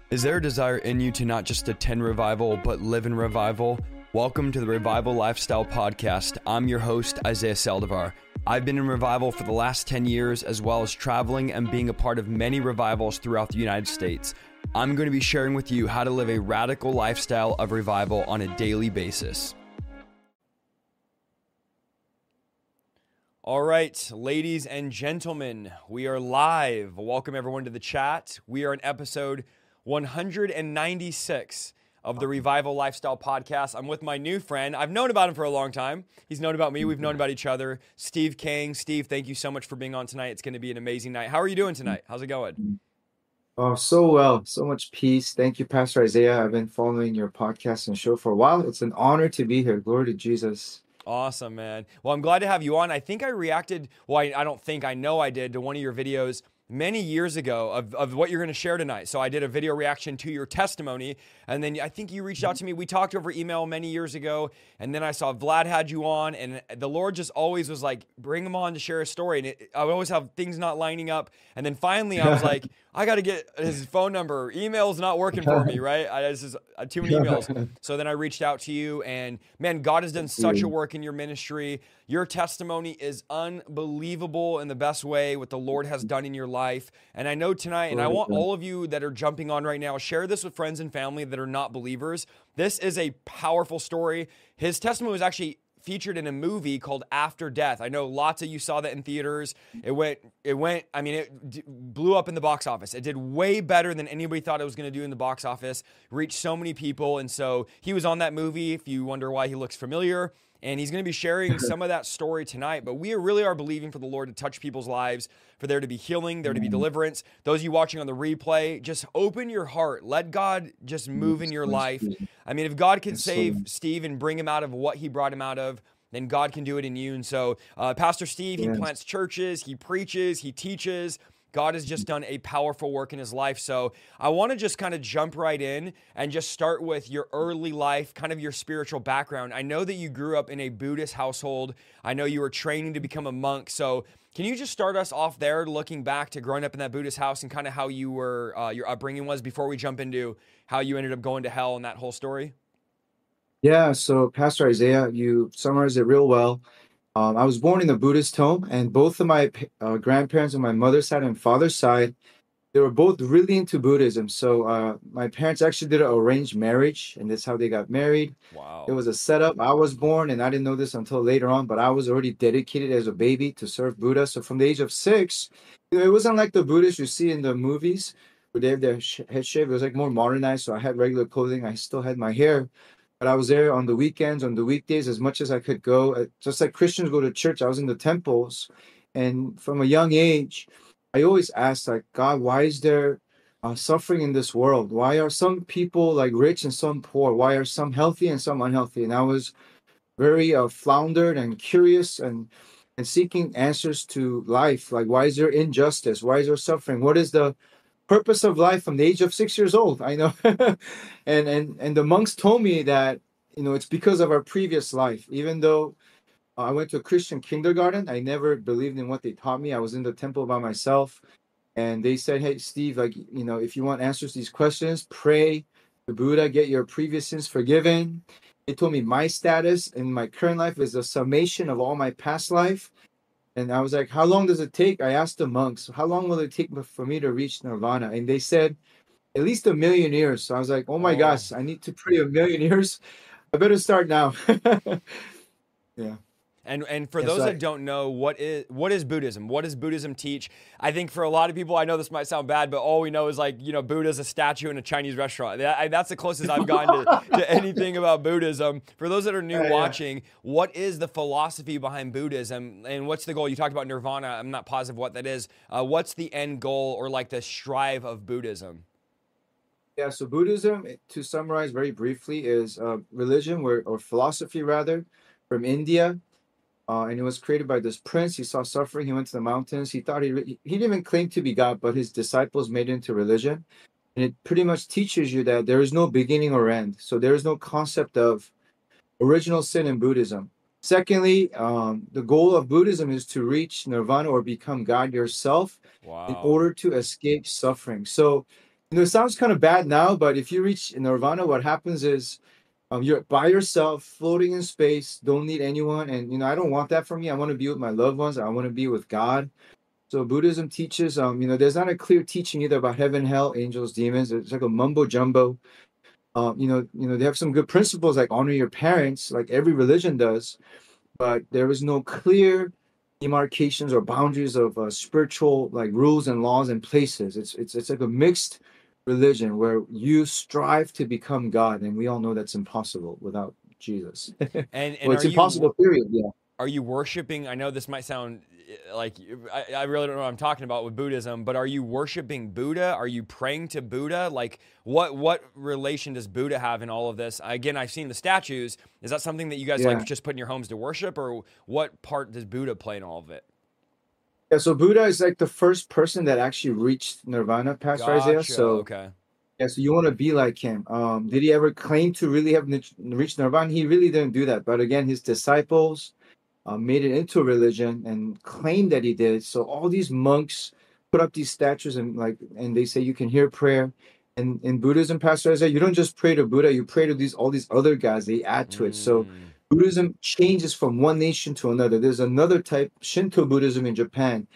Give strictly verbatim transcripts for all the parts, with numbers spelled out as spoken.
Is there a desire in you to not just attend revival, but live in revival? Welcome to the Revival Lifestyle Podcast. I'm your host, Isaiah Saldivar. I've been in revival for the last ten years, as well as traveling and being a part of many revivals throughout the United States. I'm going to be sharing with you how to live a radical lifestyle of revival on a daily basis. All right, ladies and gentlemen, we are live. Welcome everyone to the chat. We are in episode one hundred ninety-six of the Revival Lifestyle Podcast. I'm with my new friend. I've known about him for a long time. He's known about me. We've known about each other. Steve King. Steve, thank you so much for being on tonight. It's going to be an amazing night. How are you doing tonight? How's it going? Oh, so well. So much peace. Thank you, Pastor Isaiah. I've been following your podcast and show for a while. It's an honor to be here. Glory to Jesus. Awesome, man. Well, I'm glad to have you on. I think I reacted, well, I, I don't think, I know I did, to one of your videos many years ago of, of what you're going to share tonight. So I did a video reaction to your testimony, and then I think you reached out to me. We talked over email many years ago, and then I saw Vlad had you on, and the Lord just always was like, bring him on to share a story, and it, I would always have things not lining up, and then finally I was like, I got to get his phone number. Email's not working for me, right? I just uh, too many emails. So then I reached out to you, and man, God has done such a work in your ministry. Your testimony is unbelievable in the best way, what the Lord has done in your life. And I know tonight, and I want all of you that are jumping on right now, share this with friends and family that are not believers. This is a powerful story. His testimony was actually featured in a movie called After Death. I know lots of you saw that in theaters. It went, it went, I mean, it d- blew up in the box office. It did way better than anybody thought it was going to do in the box office, reached so many people. And so he was on that movie, if you wonder why he looks familiar. And he's going to be sharing some of that story tonight. But we really are believing for the Lord to touch people's lives, for there to be healing, there to be deliverance. Those of you watching on the replay, just open your heart. Let God just move in your life. I mean, if God can save Steve and bring him out of what he brought him out of, then God can do it in you. And so uh, Pastor Steve, he plants churches, he preaches, he teaches. God has just done a powerful work in his life. So I want to just kind of jump right in and just start with your early life, kind of your spiritual background. I know that you grew up in a Buddhist household. I know you were training to become a monk. So can you just start us off there, looking back to growing up in that Buddhist house and kind of how you were, uh, your upbringing was, before we jump into how you ended up going to hell and that whole story? Yeah, so Pastor Isaiah, you summarized it real well. Um, I was born in a Buddhist home, and both of my uh, grandparents on my mother's side and father's side, they were both really into Buddhism. So uh, my parents actually did an arranged marriage, and that's how they got married. Wow. It was a setup. I was born, and I didn't know this until later on, but I was already dedicated as a baby to serve Buddha. So from the age of six, you know, it wasn't like the Buddhists you see in the movies where they have their sh- head shaved. It was like more modernized. So I had regular clothing. I still had my hair. But I was there on the weekends, on the weekdays, as much as I could go. Uh, Just like Christians go to church, I was in the temples. And from a young age, I always asked, like, God, why is there uh, suffering in this world? Why are some people like rich and some poor? Why are some healthy and some unhealthy? And I was very uh, floundered and curious and and seeking answers to life. Like, why is there injustice? Why is there suffering? What is the purpose of life from the age of six years old? I know. and and and the monks told me that, you know, it's because of our previous life. Even though uh, I went to a Christian kindergarten, I never believed in what they taught me. I was in the temple by myself, and they said, hey, Steve, like, you know, if you want answers to these questions, pray to Buddha, get your previous sins forgiven. They told me my status in my current life is a summation of all my past life. And I was like, how long does it take? I asked the monks, how long will it take for me to reach nirvana? And they said, at least a million years. So I was like, oh my Oh. gosh, I need to pray a million years. I better start now. Yeah. And and for Yeah, those so that I, don't know, what is what is Buddhism? What does Buddhism teach? I think for a lot of people, I know this might sound bad, but all we know is, like, you know, Buddha's a statue in a Chinese restaurant. That, I, that's the closest I've gotten to, to anything about Buddhism. For those that are new yeah, yeah. watching, what is the philosophy behind Buddhism, and what's the goal? You talked about nirvana. I'm not positive what that is. Uh, what's the end goal, or like the strive of Buddhism? Yeah, so Buddhism, eh, to summarize very briefly, is a religion where, or philosophy rather, from India. Uh, and it was created by this prince. He saw suffering. He went to the mountains. He thought he re- he didn't even claim to be God, but his disciples made it into religion. And it pretty much teaches you that there is no beginning or end. So there is no concept of original sin in Buddhism. Secondly, um, the goal of Buddhism is to reach nirvana or become God yourself in Wow. order to escape suffering. So You know, it sounds kind of bad now, but if you reach nirvana, what happens is um, you're by yourself, floating in space, don't need anyone. And, you know, I don't want that for me. I want to be with my loved ones. I want to be with God. So Buddhism teaches, um, you know, there's not a clear teaching either about heaven, hell, angels, demons. It's like a mumbo jumbo. Um, you know, you know, they have some good principles like honor your parents, like every religion does, but there is no clear demarcations or boundaries of uh, spiritual like rules and laws and places. It's it's it's like a mixed religion where you strive to become God, and we all know that's impossible without Jesus. And and Well, are it's you impossible. Period. Yeah. are you worshiping? I know this might sound uh, like I, I really don't know what I'm talking about with Buddhism, but are you worshiping Buddha? Are you praying to Buddha? Like what what relation does Buddha have in all of this? Again, I've seen the statues. Is that something that you guys like Yeah. just put in your homes to worship, or what part does Buddha play in all of it? Yeah. So Buddha is like the first person that actually reached nirvana, Pastor Isaiah. Gotcha. So Okay. yeah, so you want to be like him. Um, did he ever claim to really have nich- reached nirvana? He really didn't do that. But again, his disciples uh, made it into a religion and claimed that he did. So all these monks put up these statues and like, and they say you can hear prayer. And in Buddhism, Pastor Isaiah, you don't just pray to Buddha, you pray to these all these other guys. They add to it. So Mm, Buddhism changes from one nation to another. There's another type, Shinto Buddhism in Japan,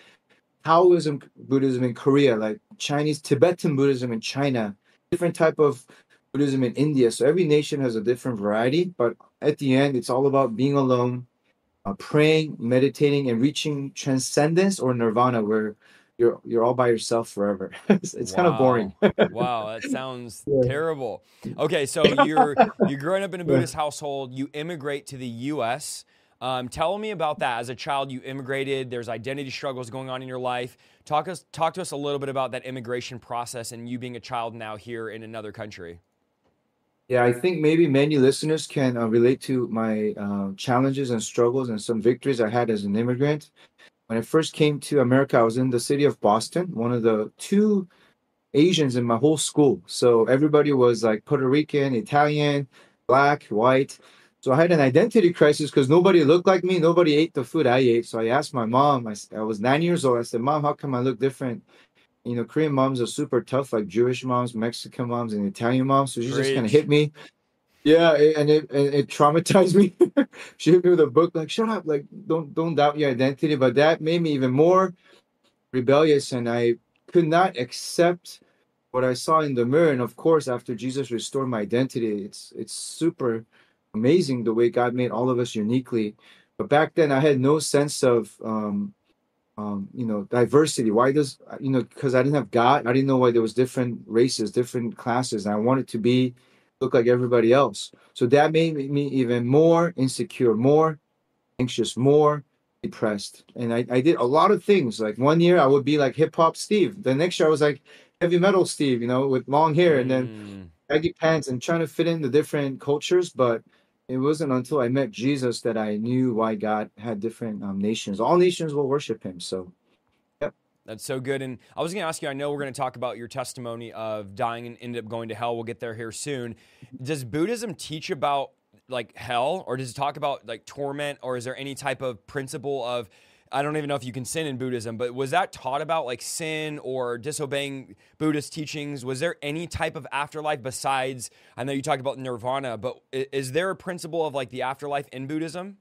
Taoism Buddhism in Korea, like Chinese Tibetan Buddhism in China, different type of Buddhism in India. So every nation has a different variety, but at the end, it's all about being alone, uh, praying, meditating, and reaching transcendence or nirvana, where you're you're all by yourself forever. it's, it's kind of boring. wow. Wow, that sounds Yeah. terrible. Okay, so you're you're growing up in a Yeah. Buddhist household. You immigrate to the U S. Um, tell me about that. As a child, you immigrated. There's identity struggles going on in your life. Talk us talk to us a little bit about that immigration process and you being a child now here in another country. Yeah, I think maybe many listeners can uh, relate to my uh, challenges and struggles and some victories I had as an immigrant. When I first came to America, I was in the city of Boston, one of the two Asians in my whole school. So everybody was like Puerto Rican, Italian, black, white. So I had an identity crisis because nobody looked like me. Nobody ate the food I ate. So I asked my mom, I, s- I was nine years old. I said, Mom, how come I look different? You know, Korean moms are super tough, like Jewish moms, Mexican moms, and Italian moms. So she just kind of Preach. hit me. Yeah, it, and it and it traumatized me. She hit me with a book, like, shut up, like, don't don't doubt your identity. But that made me even more rebellious, and I could not accept what I saw in the mirror. And of course, after Jesus restored my identity, it's it's super amazing the way God made all of us uniquely. But back then, I had no sense of um, um, you know, diversity. Why does you know? Because I didn't have God. I didn't know why there was different races, different classes. And I wanted to be look like everybody else. So that made me even more insecure, more anxious, more depressed. And I, I did a lot of things. Like one year I would be like hip hop Steve. The next year I was like heavy metal Steve, you know, with long hair and then Mm. baggy pants and trying to fit in the different cultures. But it wasn't until I met Jesus that I knew why God had different um, nations. All nations will worship him. So, yep. That's so good. And I was going to ask you, I know we're going to talk about your testimony of dying and ended up going to hell. We'll get there here soon. Does Buddhism teach about like hell, or does it talk about like torment, or is there any type of principle of, I don't even know if you can sin in Buddhism, but was that taught about like sin or disobeying Buddhist teachings? Was there any type of afterlife besides, I know you talked about nirvana, but i- is there a principle of like the afterlife in Buddhism?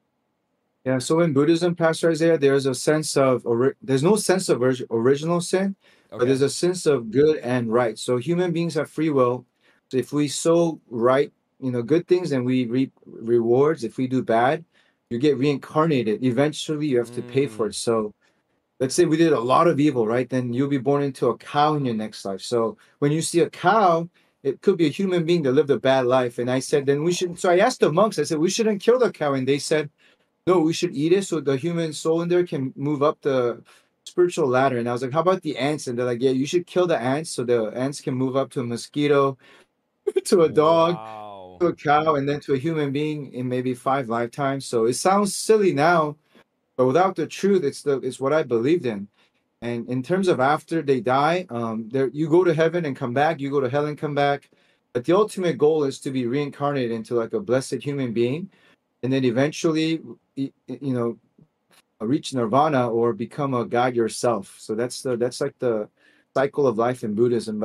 Yeah. So in Buddhism, Pastor Isaiah, there's a sense of, ori- there's no sense of orig- original sin, but Okay. there's a sense of good and right. So human beings have free will. So if we sow right, you know, good things and we reap rewards, if we do bad, you get reincarnated. Eventually, you have to pay for Mm, it. So let's say we did a lot of evil, right? Then you'll be born into a cow in your next life. So when you see a cow, it could be a human being that lived a bad life. And I said, then we should. So I asked the monks, I said, we shouldn't kill the cow. And they said, no, we should eat it so the human soul in there can move up the spiritual ladder. And I was like, how about the ants? And they're like, yeah, you should kill the ants so the ants can move up to a mosquito, to a dog, wow. to a cow, and then to a human being in maybe five lifetimes. So it sounds silly now, but without the truth, it's the it's what I believed in. And in terms of after they die, um, there you go to heaven and come back, you go to hell and come back. But the ultimate goal is to be reincarnated into like a blessed human being, and then eventually, y- you know, reach nirvana or become a god yourself. So that's the that's like the cycle of life in Buddhism. But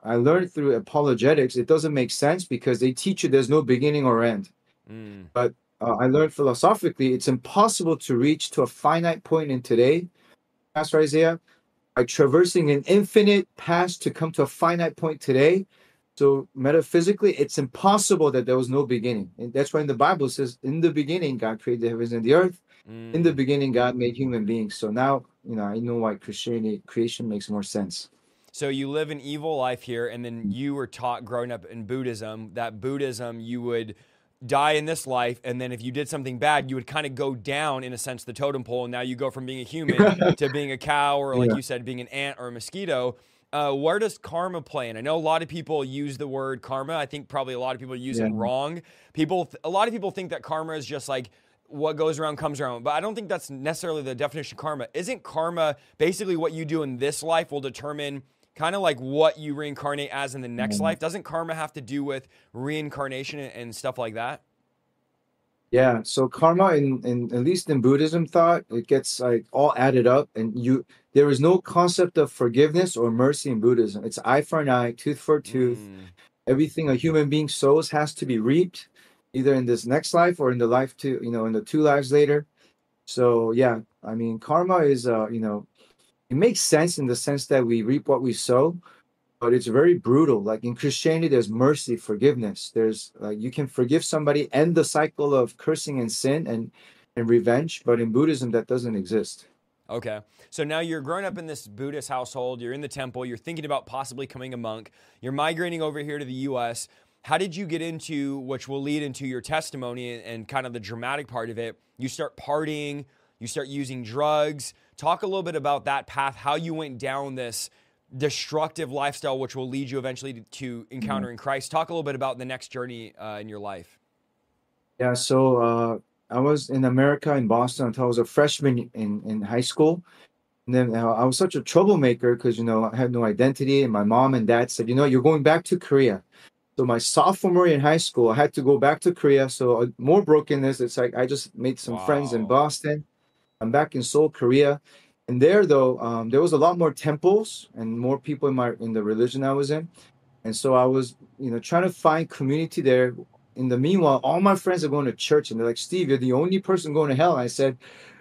I learned through apologetics, it doesn't make sense because they teach you there's no beginning or end. Mm. But uh, I learned philosophically, it's impossible to reach to a finite point in today, Pastor Isaiah, by traversing an infinite past to come to a finite point today. So metaphysically, it's impossible that there was no beginning. And that's why in the Bible it says, in the beginning, God created the heavens and the earth. In the Mm. beginning, God made human beings. So now, you know, I know why Christianity creation makes more sense. So you live an evil life here, and then you were taught growing up in Buddhism that Buddhism, you would die in this life, and then if you did something bad, you would kind of go down in a sense the totem pole, and now you go from being a human to being a cow, or like Yeah. you said, being an ant or a mosquito. Uh, where does karma play in? I know a lot of people use the word karma. I think probably a lot of people use Yeah. it wrong. People, a lot of people think that karma is just like what goes around comes around, but I don't think that's necessarily the definition of karma. Isn't karma basically what you do in this life will determine kind of like what you reincarnate as in the next life? Doesn't karma have to do with reincarnation and, and stuff like that? Yeah, so karma in, in at least in Buddhism thought, it gets like all added up and you there is no concept of forgiveness or mercy in Buddhism. It's eye for an eye, tooth for a tooth. Mm. Everything a human being sows has to be reaped either in this next life or in the life to, you know, in the two lives later. So yeah, I mean karma is uh, you know, it makes sense in the sense that we reap what we sow, but it's very brutal. Like in Christianity, there's mercy, forgiveness. There's like you can forgive somebody, end the cycle of cursing and sin and and revenge. But in Buddhism, that doesn't exist. Okay. So now you're growing up in this Buddhist household, you're in the temple, you're thinking about possibly becoming a monk, you're migrating over here to the U S. How did you get into, which will lead into your testimony and, and kind of the dramatic part of it? You start partying, you start using drugs. Talk a little bit about that path, how you went down this destructive lifestyle, which will lead you eventually to, to Mhm. encountering Christ. Talk a little bit about the next journey uh, in your life. Yeah. So uh, I was in America in Boston until I was a freshman in in high school. And then uh, I was such a troublemaker because you know I had no identity, and my mom and dad said, you know, you're going back to Korea. So my sophomore year in high school, I had to go back to Korea. So uh, more brokenness. It's like I just made some friends in Wow. Boston. I'm back in Seoul, Korea. And there though, um, there was a lot more temples and more people in my in the religion I was in. And so I was, you know, trying to find community there. In the meanwhile, all my friends are going to church and they're like, Steve, you're the only person going to hell. And I said,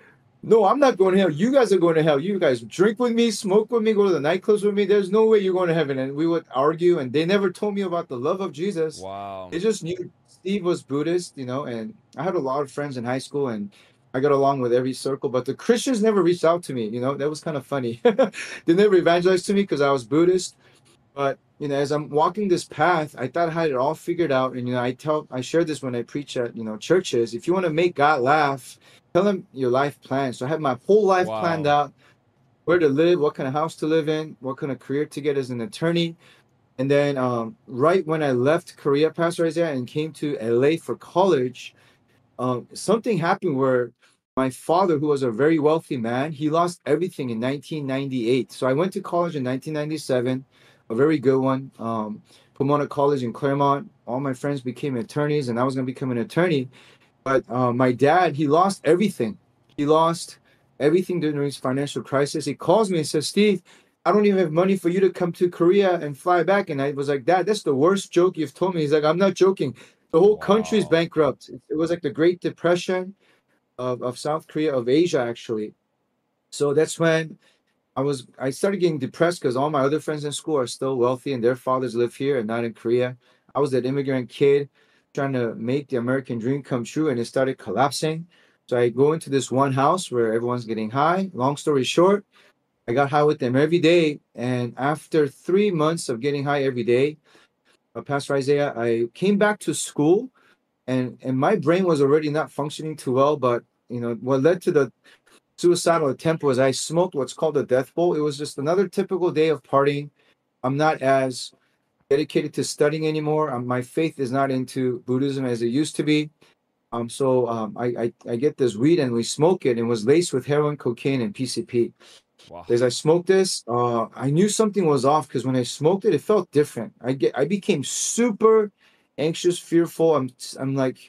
no, I'm not going to hell. You guys are going to hell. You guys drink with me, smoke with me, go to the nightclubs with me. There's no way you're going to heaven. And we would argue, and they never told me about the love of Jesus. Wow. They just knew Steve was Buddhist, you know, and I had a lot of friends in high school and I got along with every circle, but the Christians never reached out to me, you know, that was kind of funny. They never evangelized to me because I was Buddhist. But you know, as I'm walking this path, I thought I had it all figured out. And you know, I tell I share this when I preach at you know churches. If you want to make God laugh, tell him your life plan. So I had my whole life planned Wow. out, where to live, what kind of house to live in, what kind of career to get as an attorney. And then um, right when I left Korea, Pastor Isaiah, and came to L A for college, um, something happened where my father, who was a very wealthy man, he lost everything in nineteen ninety-eight. So I went to college in nineteen ninety-seven, a very good one. Um, Pomona College in Claremont. All my friends became attorneys, and I was going to become an attorney. But uh, my dad, he lost everything. He lost everything during his financial crisis. He calls me and says, Steve, I don't even have money for you to come to Korea and fly back. And I was like, Dad, that's the worst joke you've told me. He's like, I'm not joking. The whole country is Wow. bankrupt. It was like the Great Depression of, of South Korea, of Asia, actually. So that's when I was I started getting depressed because all my other friends in school are still wealthy and their fathers live here and not in Korea. I was that immigrant kid trying to make the American dream come true and it started collapsing. So I go into this one house where everyone's getting high. Long story short, I got high with them every day. And after three months of getting high every day, uh, Pastor Isaiah, I came back to school and and my brain was already not functioning too well. But you know what led to the suicidal attempt was I smoked what's called a death bowl. It was just another typical day of partying. I'm not as dedicated to studying anymore. Um, my faith is not into Buddhism as it used to be. Um, so um, I, I I get this weed and we smoke it, and it was laced with heroin, cocaine, and P C P. Wow. As I smoked this, uh, I knew something was off because when I smoked it, it felt different. I get I became super anxious, fearful. I'm I'm like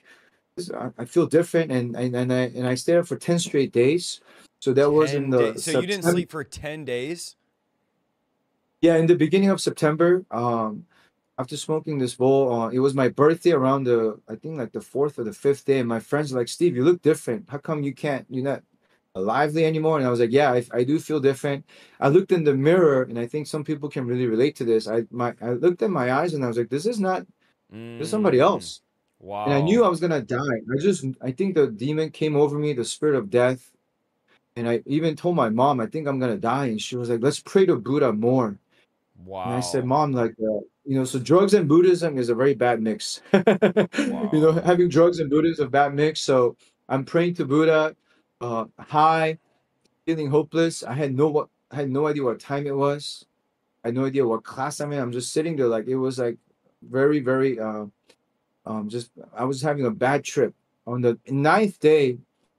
I I feel different, and and and I and I stayed up for ten straight days. So that was in ten the days. So you didn't September. sleep for ten days? Yeah, in the beginning of September, um, after smoking this bowl, uh, it was my birthday around the, I think like the fourth or the fifth day. And my friends were like, Steve, you look different. How come you can't, you're not lively anymore? And I was like, yeah, I, I do feel different. I looked in the mirror, and I think some people can really relate to this. I my I looked in my eyes and I was like, this is not, this is somebody Mm, else. And I knew wow. I was gonna die. I just, I think the demon came over me, the spirit of death. And I even told my mom, I think I'm gonna die. And she was like, let's pray to Buddha more. And I said, Wow. Mom, like, uh, you know, so drugs and Buddhism is a very bad mix. You know, Wow. having drugs and Buddhism is a bad mix. So I'm praying to Buddha, uh, high, feeling hopeless. I had no what I had no idea what time it was. I had no idea what class I'm in. I'm just sitting there, like it was like very, very uh, um just I was having a bad trip. On the ninth day,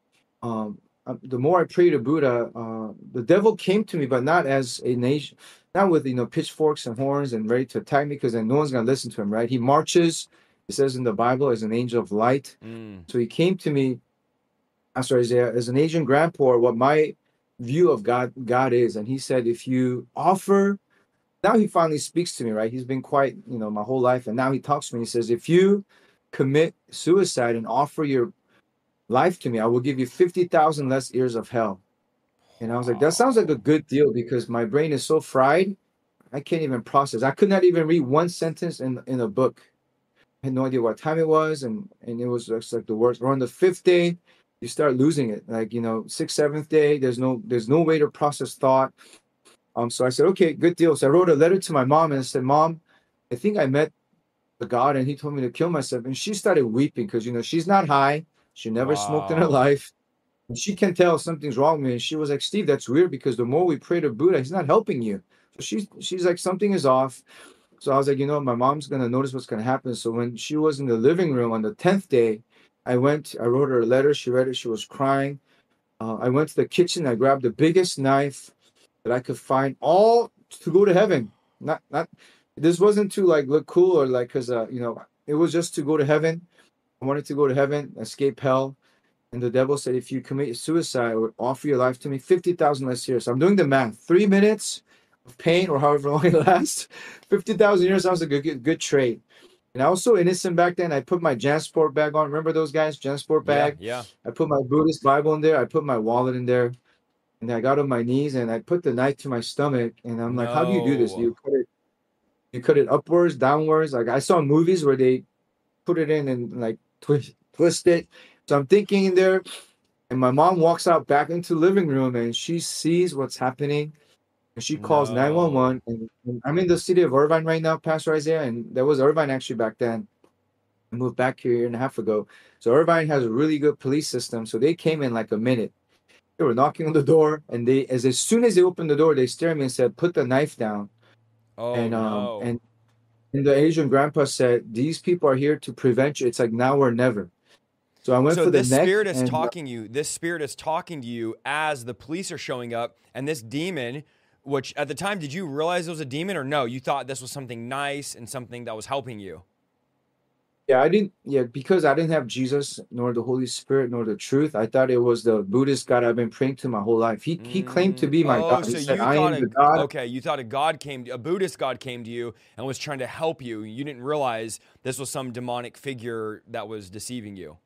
um uh, the more I pray to Buddha, uh, the devil came to me, but not as a nation, not with you know pitchforks and horns and ready to attack me, because then no one's gonna listen to him, right? He marches, it says in the Bible, as an angel of light. Mm. So he came to me, Pastor Isaiah, as an Asian grandpa, what my view of God God is, and he said, if you offer, now he finally speaks to me, right? He's been quiet, you know, my whole life, and now he talks to me. He says, if you commit suicide and offer your life to me, I will give you fifty thousand less years of hell. And I was like, that sounds like a Wow. good deal, because my brain is so fried, I can't even process. I could not even read one sentence in in a book. I had no idea what time it was, and and it was just like the worst. Or on the fifth day, you start losing it. Like, you know, sixth, seventh day, there's no there's no way to process thought. Um, so I said, okay, good deal. So I wrote a letter to my mom and I said, Mom, I think I met the God and he told me to kill myself. And she started weeping because, you know, she's not high. She never smoked in her Wow. life. And she can tell something's wrong with me. And she was like, Steve, that's weird, because the more we pray to Buddha, he's not helping you. So she's she's like, something is off. So I was like, you know, my mom's gonna notice what's gonna happen. So when she was in the living room on the tenth day, I went, I wrote her a letter. She read it. She was crying. Uh, I went to the kitchen. I grabbed the biggest knife that I could find, all to go to heaven. Not, not. This wasn't to like look cool or like, cause uh, you know, it was just to go to heaven. I wanted to go to heaven, escape hell. And the devil said, if you commit suicide or offer your life to me, fifty thousand less years. So I'm doing the math. Three minutes of pain or however long it lasts, fifty thousand years sounds like a good, good trade. And I was so innocent back then. I put my Jansport bag on. Remember those guys? Jansport Yeah, bag. yeah. I put my Buddhist Bible in there. I put my wallet in there. And I got on my knees and I put the knife to my stomach. And I'm like, how do you do this? Do No. you cut it? You cut it upwards, downwards? Like I saw movies where they put it in and like twist, twist it. So I'm thinking in there, and my mom walks out back into the living room and she sees what's happening. And she calls No. nine one one. And, and I'm in the city of Irvine right now, Pastor Isaiah. And there was Irvine actually back then. I moved back here a year and a half ago. So Irvine has a really good police system. So they came in like a minute. They were knocking on the door, and they, as as soon as they opened the door, they stared at me and said, "Put the knife down." Oh And um no. and and the Asian grandpa said, "These people are here to prevent you. It's like now or never." So I went So for the this neck, spirit is and uh, talking you. This spirit is talking to you as the police are showing up, and this demon, which at the time, did you realize it was a demon or no? You thought this was something nice and something that was helping you. yeah, I didn't. Yeah, because I didn't have Jesus, nor the Holy Spirit, nor the truth. I thought it was the Buddhist God I've been praying to my whole life. He he claimed to Mm, be my oh, God. He so said, you "I thought am the a God." okay, you thought a god came, a Buddhist god came to you and was trying to help you. You didn't realize this was some demonic figure that was deceiving you.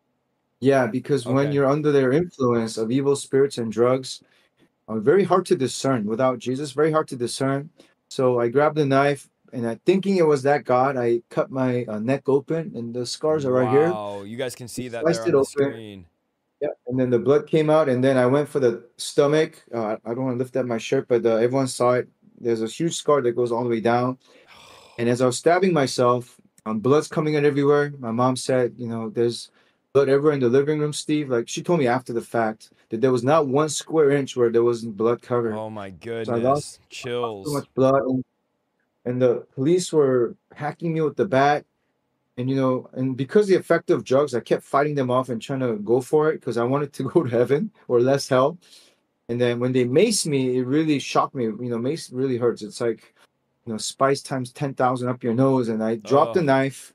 Yeah, because when Okay. you're under their influence of evil spirits and drugs, uh, very hard to discern. Without Jesus, very hard to discern. So I grabbed the knife, and I, thinking it was that God, I cut my uh, neck open, and the scars are right here. Wow, you guys can I see that there sliced it on the open. screen. Yeah, and then the blood came out, and then I went for the stomach. Uh, I don't want to lift up my shirt, but uh, everyone saw it. There's a huge scar that goes all the way down. And as I was stabbing myself, um, blood's coming out everywhere. My mom said, you know, there's blood everywhere in the living room, Steve. Like she told me after the fact that there was not one square inch where there wasn't blood covered. Oh my So I lost, goodness. lost so Chills. much blood, and, and the police were hacking me with the bat. And you know, and because the effect of drugs, I kept fighting them off and trying to go for it because I wanted to go to heaven or less hell. And then when they maced me, it really shocked me. You know, mace really hurts. It's like, you know, spice times ten thousand up your nose. And I dropped the Oh, knife,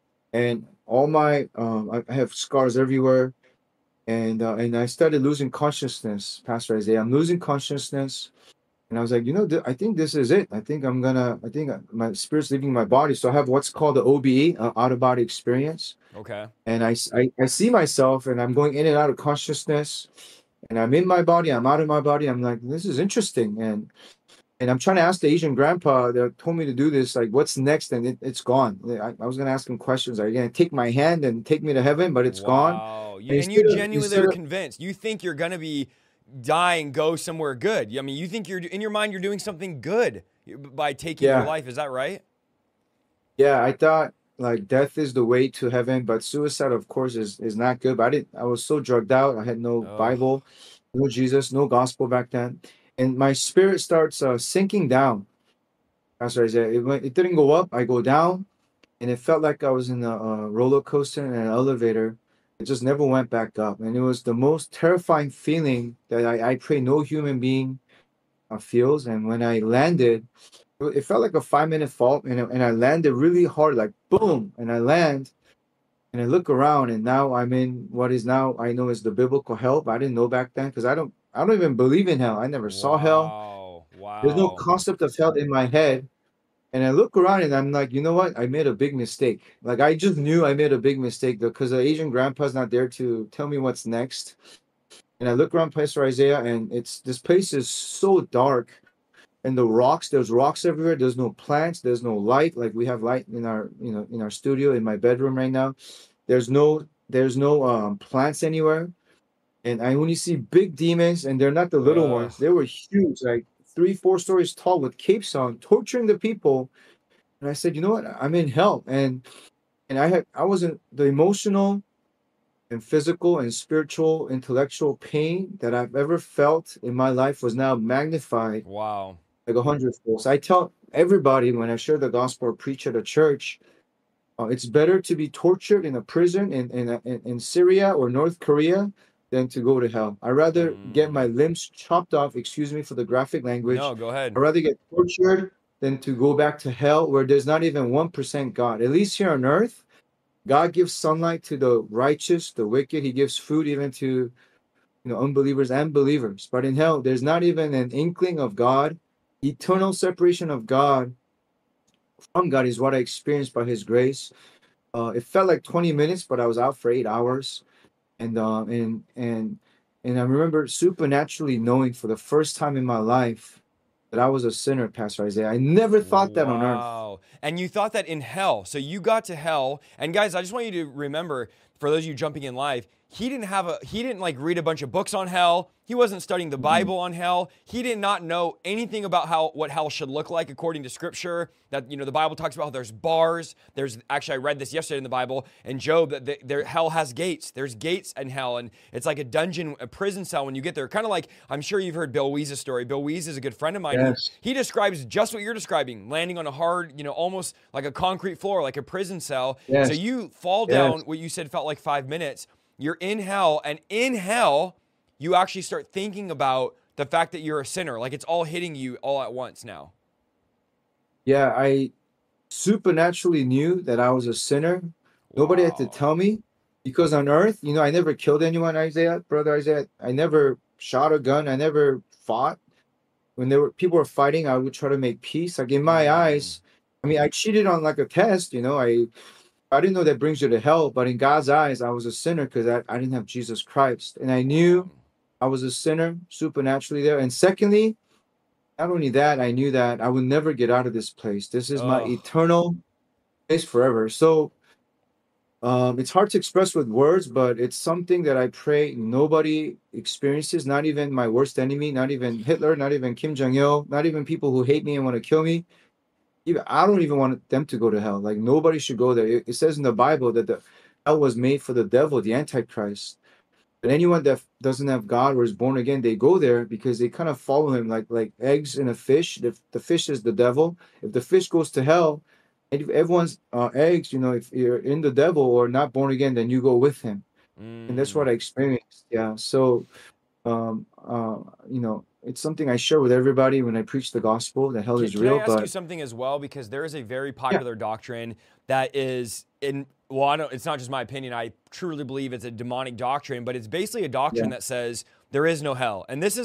and all my, um, I I have scars everywhere. And uh, and I started losing consciousness, Pastor Isaiah. I'm losing consciousness. And I was like, you know, th- I think this is it. I think I'm gonna. I think uh, my spirit's leaving my body. So I have what's called the O B E, uh, out of body experience. Okay. And I, s- I, I see myself, and I'm going in and out of consciousness, and I'm in my body, I'm out of my body. I'm like, this is interesting, and and I'm trying to ask the Asian grandpa that told me to do this, like, what's next? And it, it's gone. I, I was gonna ask him questions. Are you gonna take my hand and take me to heaven? But it's gone. Wow. You, And and you instead of genuinely instead are of convinced. You think you're going to be die and go somewhere good. I mean, you think you're in your mind you're doing something good by taking your yeah, life. Is that right? yeah, I thought like death is the way to heaven, but suicide, of course, is is not good. But I didn't. I was so drugged out. I had no Oh, Bible, no Jesus, no gospel back then, and my spirit starts uh, sinking down. That's what I said. It went, it didn't go up. I go down, and it felt like I was in a, uh roller coaster and an elevator. It just never went back up, and it was the most terrifying feeling that I, I pray no human being uh, feels. And when I landed, it felt like a five minute fall, and, and I landed really hard, like boom, and I land, and I look around, and now I'm in what is now I know is the biblical hell. But I didn't know back then because I don't I don't even believe in hell. I never saw hell. wow. There's no Wow. concept of hell in my head. And I look around and I'm like, you know what? I made a big mistake. Like I just knew I made a big mistake because the Asian grandpa's not there to tell me what's next. And I look around Pastor Isaiah, and it's this place is so dark, and the rocks, there's rocks everywhere. There's no plants, there's no light. Like we have light in our, you know, in our studio, in my bedroom right now. There's no there's no um plants anywhere. And I only see big demons, and they're not the little Ugh. ones. They were huge, like three, four stories tall with capes on, torturing the people. And I said, you know what? I'm in hell. And and I had I wasn't the emotional and physical and spiritual, intellectual pain that I've ever felt in my life was now magnified Wow. like a hundredfold. So I tell everybody when I share the gospel or preach at a church, uh, it's better to be tortured in a prison in, in, in, in Syria or North Korea than to go to hell. I'd rather get my Mm. limbs chopped off, excuse me for the graphic language. No, go ahead. I'd rather get tortured than to go back to hell where there's not even one percent God. At least here on earth, God gives sunlight to the righteous, the wicked. He gives food even to, you know, unbelievers and believers. But in hell, there's not even an inkling of God. Eternal separation of God from God is what I experienced by His grace. Uh, it felt like twenty minutes, but I was out for eight hours, and uh, and and and I remember supernaturally knowing for the first time in my life that I was a sinner, Pastor Isaiah. I never thought that on earth. Wow. And you thought that in hell. So you got to hell. And guys, I just want you to remember, for those of you jumping in live, he didn't have a he didn't like read a bunch of books on hell. He wasn't studying the Mhm. Bible on hell. He did not know anything about how what hell should look like according to scripture. That, you know, the Bible talks about how there's bars. There's actually, I read this yesterday in the Bible in Job that the, there hell has gates. There's gates in hell, and it's like a dungeon, a prison cell when you get there. Kind of like, I'm sure you've heard Bill Weese's story. Bill Weese is a good friend of mine. He Yes. he describes just what you're describing, landing on a hard, you know, almost like a concrete floor, like a prison cell. So Yes. you fall down, Yes. what you said felt like five minutes. You're in hell, and in hell, you actually start thinking about the fact that you're a sinner. Like it's all hitting you all at once now. Yeah, I supernaturally knew that I was a sinner. Nobody had to Wow. tell me because on earth, you know, I never killed anyone, Isaiah, brother Isaiah. I never shot a gun. I never fought. When there were people were fighting, I would try to make peace. Like in my Mm, eyes, I mean, I cheated on like a test, you know. I I didn't know that brings you to hell, but in God's eyes, I was a sinner because I, I didn't have Jesus Christ. And I wow. knew I was a sinner supernaturally there. And secondly, not only that, I knew that I would never get out of this place. This is my Ugh. eternal place forever. So um, it's hard to express with words, but it's something that I pray nobody experiences, not even my worst enemy, not even Hitler, not even Kim Jong il, not even people who hate me and want to kill me. Even I don't even want them to go to hell. Like nobody should go there. It, it says in the Bible that the hell was made for the devil, the Antichrist. But anyone that doesn't have God or is born again, they go there because they kind of follow him like like eggs in a fish. The, the fish is the devil. If the fish goes to hell, and if everyone's uh, eggs, you know, if you're in the devil or not born again, then you go with him. And that's what Mm. I experienced. Yeah. So, um, uh, you know, it's something I share with everybody when I preach the gospel that hell Can, is can I real. ask you But something as well? Because there is a very yeah, popular doctrine that is in, well, I don't, it's not just my opinion. I truly believe it's a demonic doctrine, but it's basically a yeah, doctrine that says there is no hell. And this is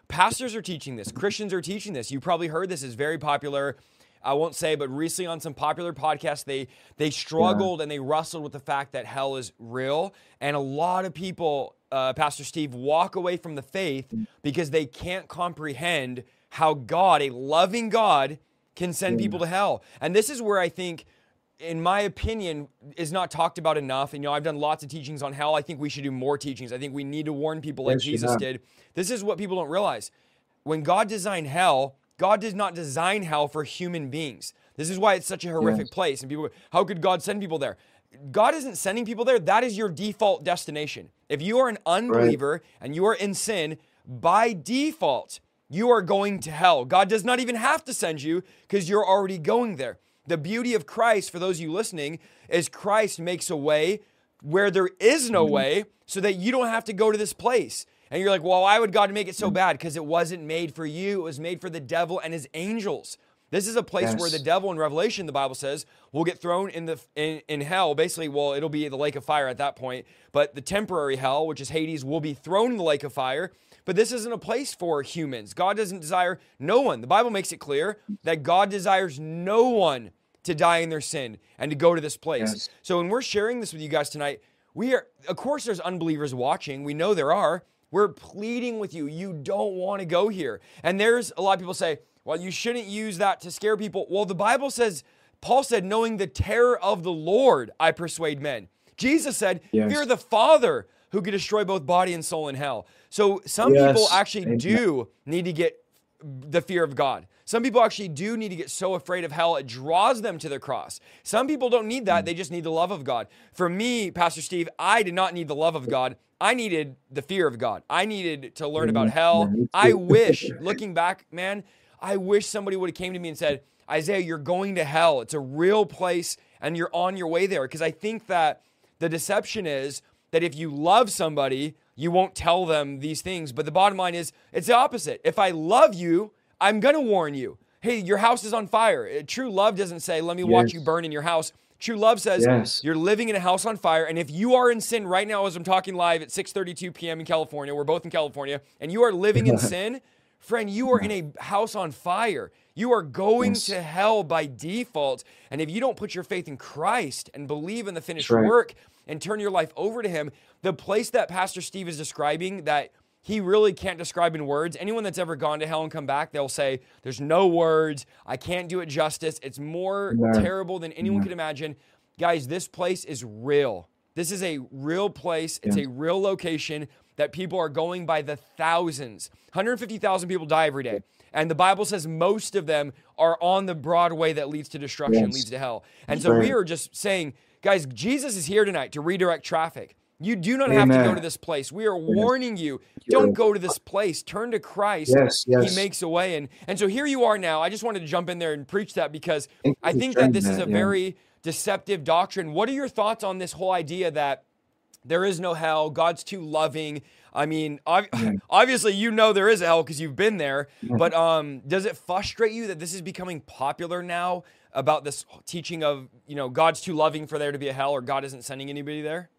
Pastors are teaching this. Christians are teaching this. You probably heard this is very popular. I won't say, but recently on some popular podcasts, they they struggled yeah. and they wrestled with the fact that hell is real. And a lot of people, uh, Pastor Steve, walk away from the faith because they can't comprehend how God, a loving God, can send yeah. people to hell. And this is where I think, in my opinion, is not talked about enough. And, you know, I've done lots of teachings on hell. I think we should do more teachings. I think we need to warn people like yes, Jesus yeah. did. This is what people don't realize. When God designed hell, God did not design hell for human beings. This is why it's such a horrific yes. place. And people, how could God send people there? God isn't sending people there. That is your default destination. If you are an unbeliever right. and you are in sin, by default, you are going to hell. God does not even have to send you because you're already going there. The beauty of Christ, for those of you listening, is Christ makes a way where there is no way so that you don't have to go to this place. And you're like, well, why would God make it so bad? Because it wasn't made for you. It was made for the devil and his angels. This is a place yes. where the devil in Revelation, the Bible says, will get thrown in the in, in hell. Basically, well, it'll be the lake of fire at that point. But the temporary hell, which is Hades, will be thrown in the lake of fire. But this isn't a place for humans. God doesn't desire no one. The Bible makes it clear that God desires no one to die in their sin and to go to this place. Yes. So when we're sharing this with you guys tonight, we are, of course, there's unbelievers watching. We know there are. We're pleading with you. You don't want to go here. And there's a lot of people say, well, you shouldn't use that to scare people. Well, the Bible says, Paul said, knowing the terror of the Lord, I persuade men. Jesus said, yes. fear the Father who can destroy both body and soul in hell. So some yes. people actually Amen. do need to get the fear of God. Some people actually do need to get so afraid of hell, it draws them to the cross. Some people don't need that. They just need the love of God. For me, Pastor Steve, I did not need the love of God. I needed the fear of God. I needed to learn about hell. I wish, looking back, man, I wish somebody would have came to me and said, Isaiah, you're going to hell. It's a real place and you're on your way there. Because I think that the deception is that if you love somebody, you won't tell them these things. But the bottom line is, it's the opposite. If I love you, I'm going to warn you. Hey, your house is on fire. True love doesn't say, let me yes. watch you burn in your house. True love says, yes. you're living in a house on fire. And if you are in sin right now, as I'm talking live at six thirty-two p.m. in California, we're both in California, and you are living in sin, friend, you are in a house on fire. You are going yes. to hell by default. And if you don't put your faith in Christ and believe in the finished right. work and turn your life over to him, the place that Pastor Steve is describing that he really can't describe in words. Anyone that's ever gone to hell and come back, they'll say, there's no words. I can't do it justice. It's more no. terrible than anyone no. could imagine. Guys, this place is real. This is a real place. It's yeah. a real location that people are going by the thousands. one hundred fifty thousand people die every day. And the Bible says most of them are on the broad way that leads to destruction, yes. leads to hell. And so right. we are just saying, guys, Jesus is here tonight to redirect traffic. You do not Amen. have to go to this place. We are warning you, don't go to this place. Turn to Christ. Yes, yes. He makes a way. And, and so here you are now. I just wanted to jump in there and preach that because I think that this is a very deceptive doctrine. What are your thoughts on this whole idea that there is no hell, God's too loving? I mean, ob- obviously you know there is a hell because you've been there, but um, does it frustrate you that this is becoming popular now about this teaching of, you know, God's too loving for there to be a hell or God isn't sending anybody there?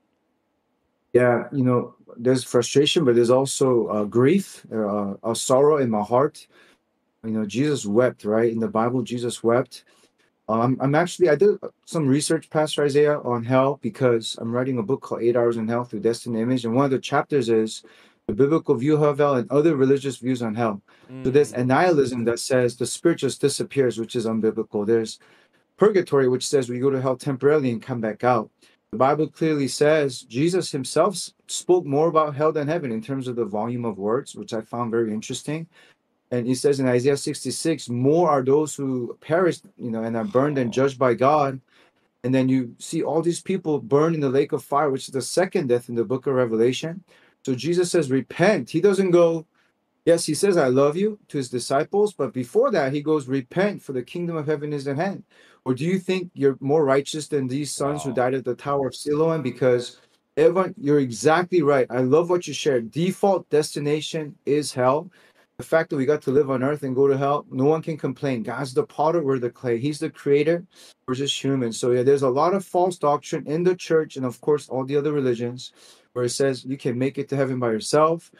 Yeah, you know, there's frustration, but there's also uh, grief, uh, a sorrow in my heart. You know, Jesus wept, right? In the Bible, Jesus wept. Um, I'm actually, I did some research, Pastor Isaiah, on hell because I'm writing a book called Eight Hours in Hell Through Destiny Image. And one of the chapters is the biblical view of hell and other religious views on hell. Mm. So there's annihilism that says the spirit just disappears, which is unbiblical. There's purgatory, which says we go to hell temporarily and come back out. The Bible clearly says Jesus himself spoke more about hell than heaven in terms of the volume of words, which I found very interesting. And he says in Isaiah sixty-six, more are those who perished, you know, and are burned and judged by God. And then you see all these people burned in the lake of fire, which is the second death in the book of Revelation. So Jesus says, repent. He doesn't go, yes, he says, I love you to his disciples. But before that, he goes, repent, for the kingdom of heaven is at hand. Or do you think you're more righteous than these sons wow. who died at the Tower of Siloam? Because Evan, you're exactly right. I love what you shared. Default destination is hell. The fact that we got to live on earth and go to hell, no one can complain. God's the potter, we're the clay. He's the creator, we're just humans. So yeah, there's a lot of false doctrine in the church and of course all the other religions where it says you can make it to heaven by yourself.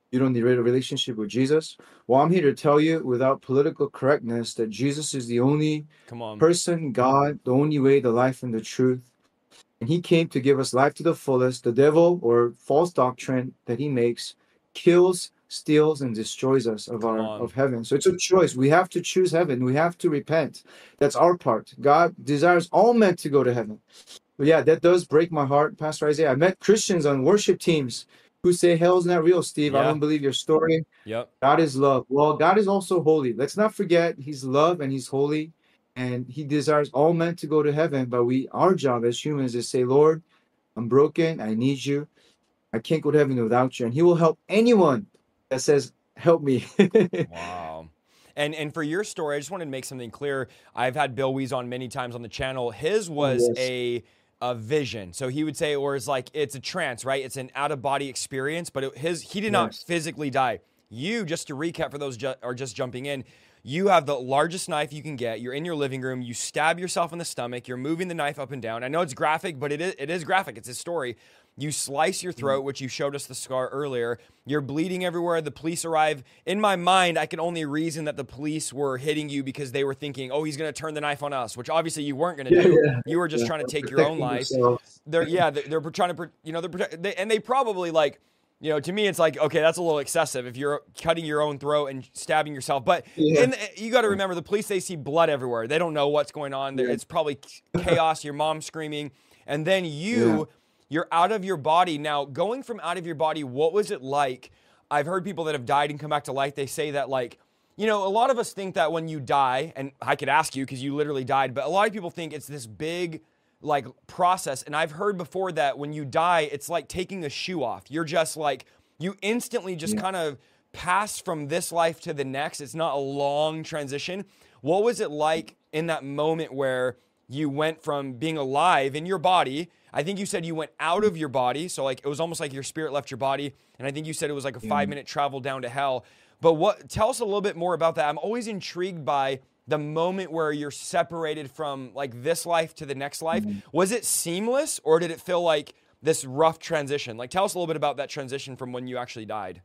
You don't need a relationship with Jesus. Well, I'm here to tell you without political correctness that Jesus is the only Come on. person, God, the only way, the life, and the truth. And he came to give us life to the fullest. The devil or false doctrine that he makes kills, steals, and destroys us of Come our on. of heaven. So it's a choice. We have to choose heaven. We have to repent. That's our part. God desires all men to go to heaven. But yeah, that does break my heart, Pastor Isaiah. I met Christians on worship teams who say hell's not real, Steve. I Yeah. don't believe your story. Yep. God is love. Well, God is also holy. Let's not forget he's love and he's holy, and he desires all men to go to heaven. But we, our job as humans is say, Lord, I'm broken. I need you. I can't go to heaven without you. And he will help anyone that says, help me. Wow. And and for your story, I just wanted to make something clear. I've had Bill Wees on many times on the channel. His Oh, was yes. a a vision. So he would say, or it's like it's a trance, right? It's an out of body experience. But it, his he did not Yes. physically die. You, just to recap for those ju- are just jumping in, you have the largest knife you can get. You're in your living room. You stab yourself in the stomach. You're moving the knife up and down. I know it's graphic, but it is it is graphic. It's a story. You slice your throat, which you showed us the scar earlier. You're bleeding everywhere. The police arrive. In my mind, I can only reason that the police were hitting you because they were thinking, oh, he's going to turn the knife on us, which obviously you weren't going to Yeah, do. yeah. You were just Yeah. trying to take your own Protecting life. themselves. They're, yeah, they're, they're trying to, you know, they're, protect- they, and they probably like, you know, to me, it's like, okay, that's a little excessive if you're cutting your own throat and stabbing yourself. But Yeah. in the, you got to remember, the police, they see blood everywhere. They don't know what's going on. There, Yeah. It's probably chaos, your mom screaming. And then you, Yeah. you're out of your body. Now, going from out of your body, what was it like? I've heard people that have died and come back to life. They say that, like, you know, a lot of us think that when you die, and I could ask you because you literally died, but a lot of people think it's this big, like, process. And I've heard before that when you die, it's like taking a shoe off. You're just like, you instantly just Yeah. kind of pass from this life to the next. It's not a long transition. What was it like in that moment where you went from being alive in your body? I think you said you went out of your body. So like, it was almost like your spirit left your body. And I think you said it was like a Yeah. five minute travel down to hell. But what, tell us a little bit more about that. I'm always intrigued by the moment where you're separated from like this life to the next life. Mhm. Was it seamless or did it feel like this rough transition? Like, tell us a little bit about that transition from when you actually died.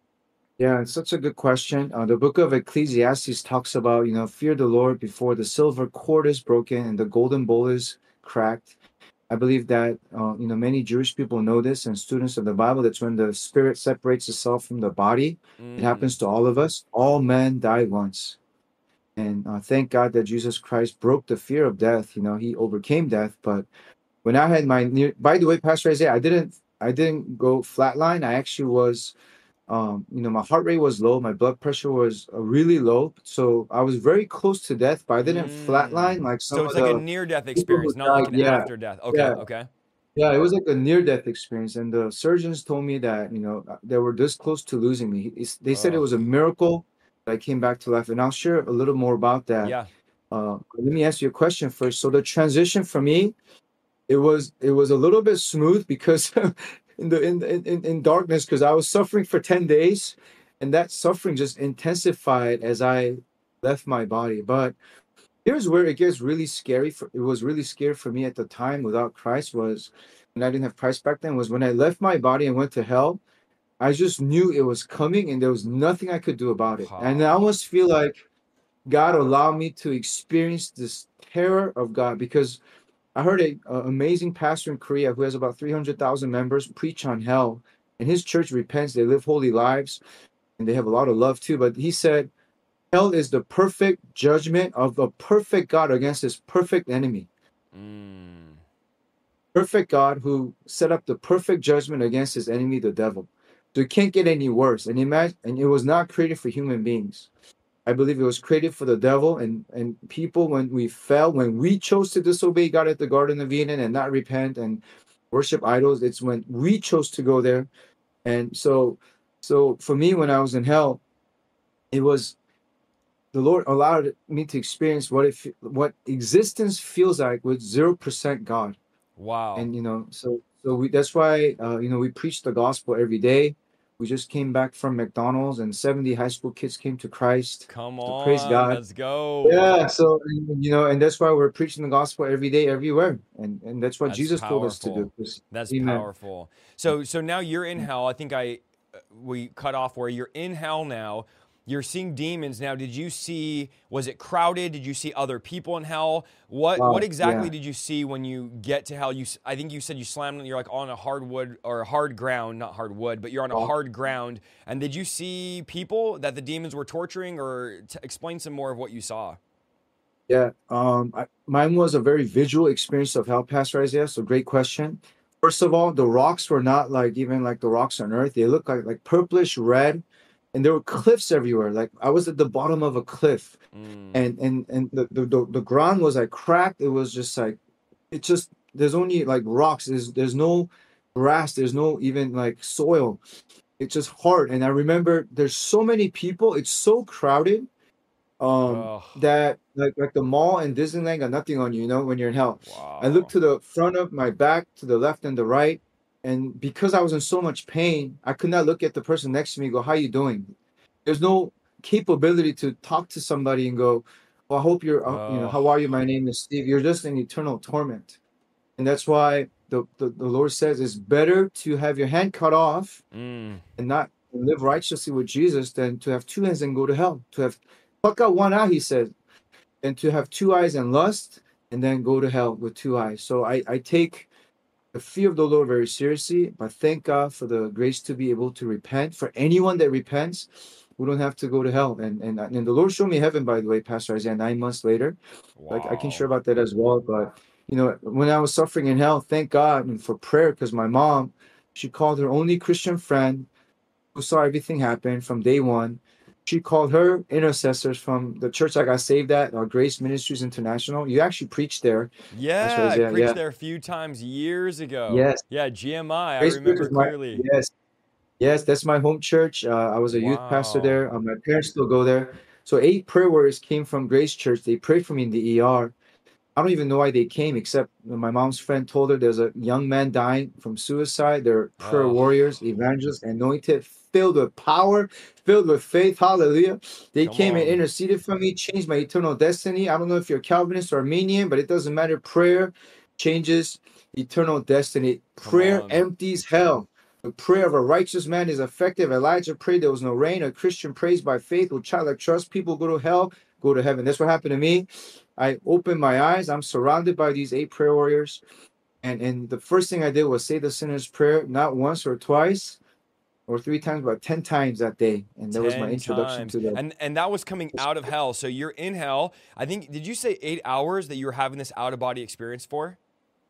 Yeah, it's such a good question. Uh, the book of Ecclesiastes talks about, you know, fear the Lord before the silver cord is broken and the golden bowl is cracked. I believe that, uh, you know, many Jewish people know this and students of the Bible. That's when the spirit separates itself from the body. It Mm, happens to all of us. All men die once. And uh, thank God that Jesus Christ broke the fear of death. You know, he overcame death. But when I had my near, by the way, Pastor Isaiah, I didn't, I didn't go flatline. I actually was um, you know, my heart rate was low, my blood pressure was uh, really low, so I was very close to death, but I didn't mm. flatline like So some it's of like a the near-death people who experience, not like died. an Yeah, after-death. Okay, yeah, okay. yeah. It was like a near-death experience, and the surgeons told me that you know uh, they were this close to losing me. It's, they said it Oh, was a miracle that I came back to life, and I'll share a little more about that. yeah. Uh, let me ask you a question first. So the transition for me, it was it was a little bit smooth because in the in in, in darkness because I was suffering for ten days, and that suffering just intensified as I left my body. But here's where it gets really scary. For it was really scary for me at the time without Christ was when I didn't have Christ back then was when I left my body and went to hell. I just knew it was coming and there was nothing I could do about it. And I Wow. almost feel like God allowed me to experience this terror of God because I heard a, a amazing pastor in Korea who has about three hundred thousand members preach on hell, and his church repents. They live holy lives, and they have a lot of love too. But he said, hell is the perfect judgment of the perfect God against his perfect enemy. Mm, Perfect God who set up the perfect judgment against his enemy, the devil. So it can't get any worse. And imagine, and it was not created for human beings. I believe it was created for the devil and, and people when we fell, when we chose to disobey God at the Garden of Eden and not repent and worship idols, it's when we chose to go there. And so so for me when I was in hell, it was the Lord allowed me to experience what it fe- what existence feels like with zero percent God. wow. And you know, so so we that's why uh, you know we preach the gospel every day. We just came back from McDonald's and seventy high school kids came to Christ. Come So praise on, God. let's go. Yeah, so you know, and that's why we're preaching the gospel every day, everywhere, and and that's what That's Jesus told us to do. powerful. That's Amen. powerful. So so now you're in hell. I think I we cut off, where you're in hell now. You're seeing demons now. Did you see, was it crowded? Did you see other people in hell? What what Wow. exactly Yeah. did you see when you get to hell? You, I think you said you slammed, you're like on a hardwood or hard ground, not hardwood, but you're on a Wow. hard ground. And did you see people that the demons were torturing, or t- explain some more of what you saw? Yeah. Um, I, mine was a very visual experience of hell, Pastor Isaiah. So great question. First of all, the rocks were not like even like the rocks on earth. They looked like like purplish red, and there were cliffs everywhere. Like I was at the bottom of a cliff, Mm. and and and the the, the, the ground was like cracked. It was just like it just there's only like rocks. There's there's no grass. There's no even like soil. It's just hard. And I remember there's so many people. It's so crowded um Oh, that like like the mall and Disneyland got nothing on you, you know, when you're in hell. I looked wow. to the front of my back, to the left and the right, and because I was in so much pain, I could not look at the person next to me and go, "How you doing?" There's no capability to talk to somebody and go, "Well, I hope you're, uh, you know, Oh, how are you? My name is Steve." You're just in eternal torment, and that's why the the, the Lord says it's better to have your hand cut off mm, and not live righteously with Jesus than to have two hands and go to hell. To have pluck out one eye, he says, and to have two eyes and lust and then go to hell with two eyes. So I, I take the fear of the Lord very seriously, but thank God for the grace to be able to repent. For anyone that repents, we don't have to go to hell. And and, and the Lord showed me heaven, by the way, Pastor Isaiah, nine months later. Like I can share wow. about that as well. But you know, when I was suffering in hell, thank God and for prayer, because my mom, she called her only Christian friend who saw everything happen from day one. She called her intercessors from the church I got saved at, uh, Grace Ministries International. You actually preached there, Pastor Yeah, I Isaiah. preached Yeah. there a few times years ago. Yes. Yeah, G M I, I I Grace Church remember is my, clearly. yes. Yes, that's my home church. Uh, I was a youth pastor Wow. there. Uh, my parents still go there. So eight prayer warriors came from Grace Church. They prayed for me in the E R. I don't even know why they came, except my mom's friend told her there's a young man dying from suicide. They're prayer Oh, warriors, evangelists, anointed, filled with power, filled with faith. Hallelujah. They come came and on. interceded for me, changed my eternal destiny. I don't know if you're Calvinist or Armenian, but it doesn't matter. Prayer changes eternal destiny. Come Prayer on. empties hell. The prayer of a righteous man is effective. Elijah prayed, there was no rain. A Christian prays by faith with childlike trust. People go to hell, go to heaven. That's what happened to me. I opened my eyes. I'm surrounded by these eight prayer warriors. And, and the first thing I did was say the sinner's prayer, not once or twice or three times, but ten times that day. And that was my ten introduction times. to the. And and that was coming out of hell. So you're in hell. I think, did you say eight hours that you were having this out of body experience for?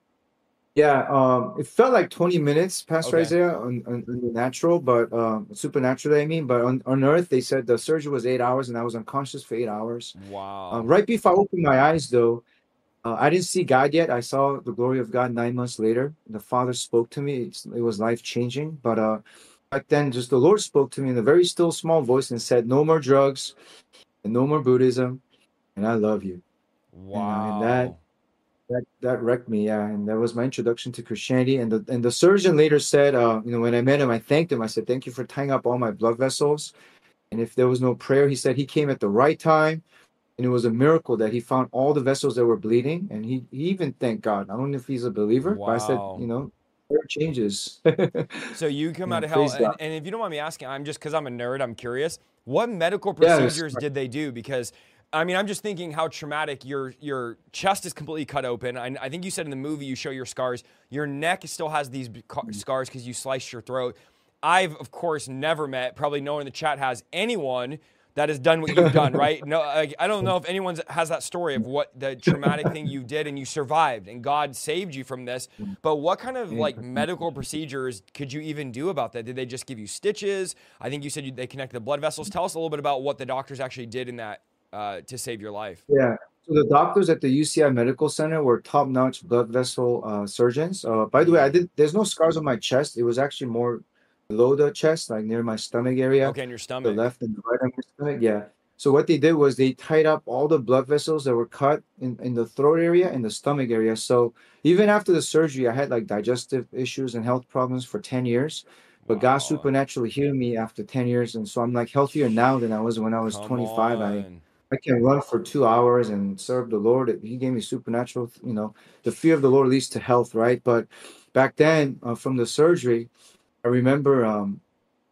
Yeah, um, it felt like twenty minutes, Pastor Okay. Isaiah, on, on, on the natural, but um, supernatural, I mean. But on, on earth, they said the surgery was eight hours and I was unconscious for eight hours. Um, Wow. right before I opened my eyes, though, uh, I didn't see God yet. I saw the glory of God nine months later. The Father spoke to me. It's, it was life changing. But uh, back then, just the Lord spoke to me in a very still, small voice and said, "No more drugs and no more Buddhism, and I love you." And uh, and that Wow. that that wrecked me, yeah. And that was my introduction to Christianity. And the and the surgeon later said, uh, you know, when I met him, I thanked him. I said, "Thank you for tying up all my blood vessels." And if there was no prayer, he said he came at the right time. And it was a miracle that he found all the vessels that were bleeding. And he, he even thanked God. I don't know if he's a believer, but I said, you Wow. know, prayer changes. So you come Yeah, out of hell, praise God. and, and if you don't mind me asking, I'm just, because I'm a nerd, I'm curious. What medical Yes. procedures did they do? Because I mean, I'm just thinking how traumatic. Your your chest is completely cut open. I, I think you said in the movie you show your scars. Your neck still has these scars because you sliced your throat. I've of course never met, probably no one in the chat has, anyone that has done what you've done, right? No, I, I don't know if anyone has that story of what the traumatic thing you did and you survived and God saved you from this. But what kind of like medical procedures could you even do about that? Did they just give you stitches? I think you said you, they connected the blood vessels. Tell us a little bit about what the doctors actually did in that uh, to save your life. Yeah. So the doctors at the U C I Medical Center were top-notch blood vessel uh, surgeons. Uh, by the way, I Mm. did. There's no scars on my chest. It was actually more below the chest, like near my stomach area, Okay, in your the stomach. left and the right of my stomach. Yeah. So what they did was they tied up all the blood vessels that were cut in, in the throat area and the stomach area. So even after the surgery, I had like digestive issues and health problems for ten years. But God Wow. supernaturally healed me after ten years. And so I'm like healthier now than I was when I was Come twenty-five. I on. I can run for two hours and serve the Lord. He gave me supernatural, you know, the fear of the Lord leads to health, right? But back then, uh, from the surgery, I remember um,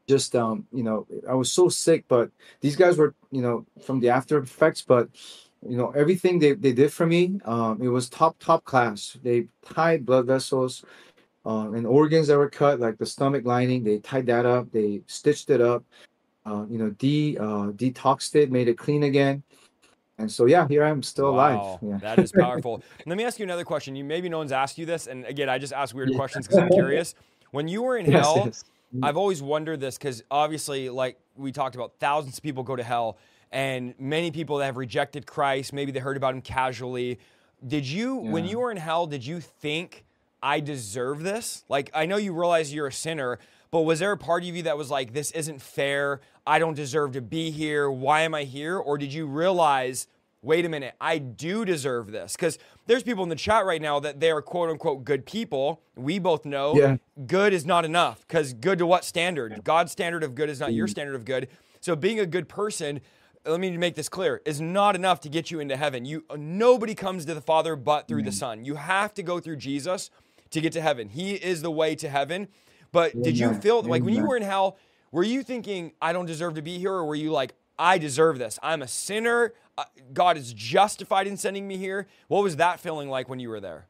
just um you know, I was so sick, but these guys were, you know, from the after effects, but you know, everything they, they did for me, um it was top top class. They tied blood vessels, um and organs that were cut, like the stomach lining, they tied that up, they stitched it up, uh you know, de uh detoxed it, made it clean again. And so yeah, here I am still alive. Wow, Yeah. that is powerful. Let me ask you another question. You maybe no one's asked you this, and again, I just ask weird Yeah. questions because I'm curious. When you were in Yes, hell, yes. Mm. I've always wondered this because obviously, like we talked about, thousands of people go to hell, and many people that have rejected Christ, maybe they heard about him casually. Did you, when Yeah. you were in hell, did you think I deserve this? Like, I know you realize you're a sinner, but was there a part of you that was like, this isn't fair? I don't deserve to be here. Why am I here? Or did you realize, wait a minute, I do deserve this? Because there's people in the chat right now that they are quote unquote good people. We both know Yeah. good is not enough, because good to what standard? God's standard of good is not your Mm. standard of good. So being a good person, let me make this clear, is not enough to get you into heaven. You nobody comes to the Father but through the Amen. Son. You have to go through Jesus to get to heaven. He is the way to heaven. But did you Amen. feel like when you Amen. were in hell, were you thinking, I don't deserve to be here? Or were you like, I deserve this? I'm a sinner. Uh, God is justified in sending me here. What was that feeling like when you were there?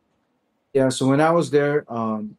Yeah, so when I was there, um,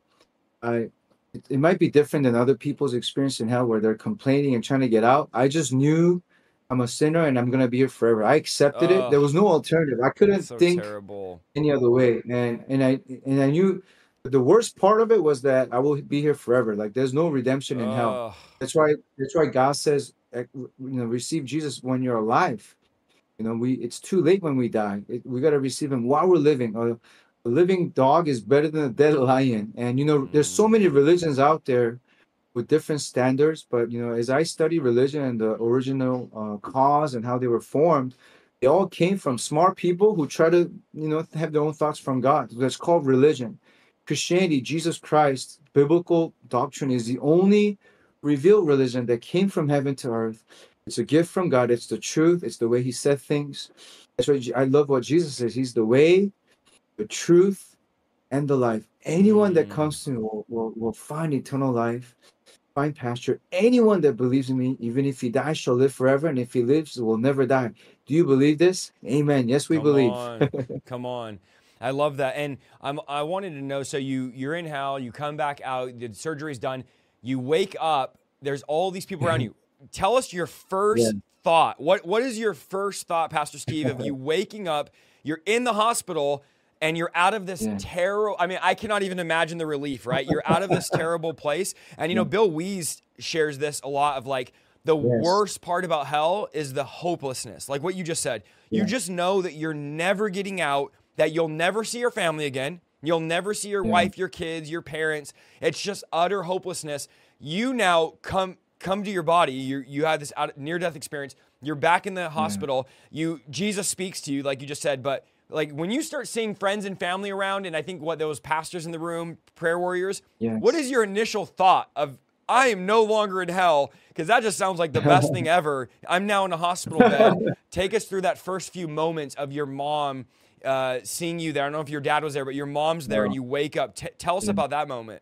I it, it might be different than other people's experience in hell where they're complaining and trying to get out. I just knew I'm a sinner and I'm gonna be here forever. I accepted it. There Ugh, was no alternative. I that's couldn't so think terrible. any other way. And and I and I knew the worst part of it was that I will be here forever. Like there's no redemption in hell. Ugh. That's why that's why God says, eh, you know, receive Jesus when you're alive. You know, we it's too late when we die. It, we got to receive him while we're living. A, a living dog is better than a dead lion. And you know, there's so many Mm. religions out there with different standards. But you know, as I study religion and the original uh, cause and how they were formed, they all came from smart people who try to, you know, have their own thoughts from God. That's called religion. Christianity, Jesus Christ, biblical doctrine is the only revealed religion that came from heaven to earth. It's a gift from God. It's the truth. It's the way He said things. That's why I love what Jesus says. He's the way, the truth, and the life. Anyone that Mm. comes to me will, will, will find eternal life, find pasture. Anyone that believes in me, even if he dies, shall live forever. And if he lives, will never die. Do you believe this? Amen. Yes, we Come believe. on. Come on. I love that. And I'm I wanted to know, so you you're in hell, you come back out, the surgery's done, you wake up, there's all these people around you. Tell us your Yeah. first thought. What what is your first thought, Pastor Steve, of you waking up, you're in the hospital and you're out of this Yeah. terrible, I mean, I cannot even imagine the relief, right? You're out of this terrible place. And you know, Yeah. Bill Wees shares this a lot of like the Yes. worst part about hell is the hopelessness. Like what you just said. You Yeah. just know that you're never getting out, that you'll never see your family again. You'll never see your Yeah. wife, your kids, your parents. It's just utter hopelessness. You now come come to your body. You you had this near death experience. You're back in the Yeah. hospital. You Jesus speaks to you, like you just said. But like when you start seeing friends and family around, and I think what those pastors in the room, prayer warriors, what Yes. is your initial thought of I am no longer in hell? Because that just sounds like the best thing ever. I'm now in a hospital bed. Take us through that first few moments of your mom uh, seeing you there. I don't know if your dad was there, but your mom's there and No. you wake up. T- tell us Yeah. about that moment.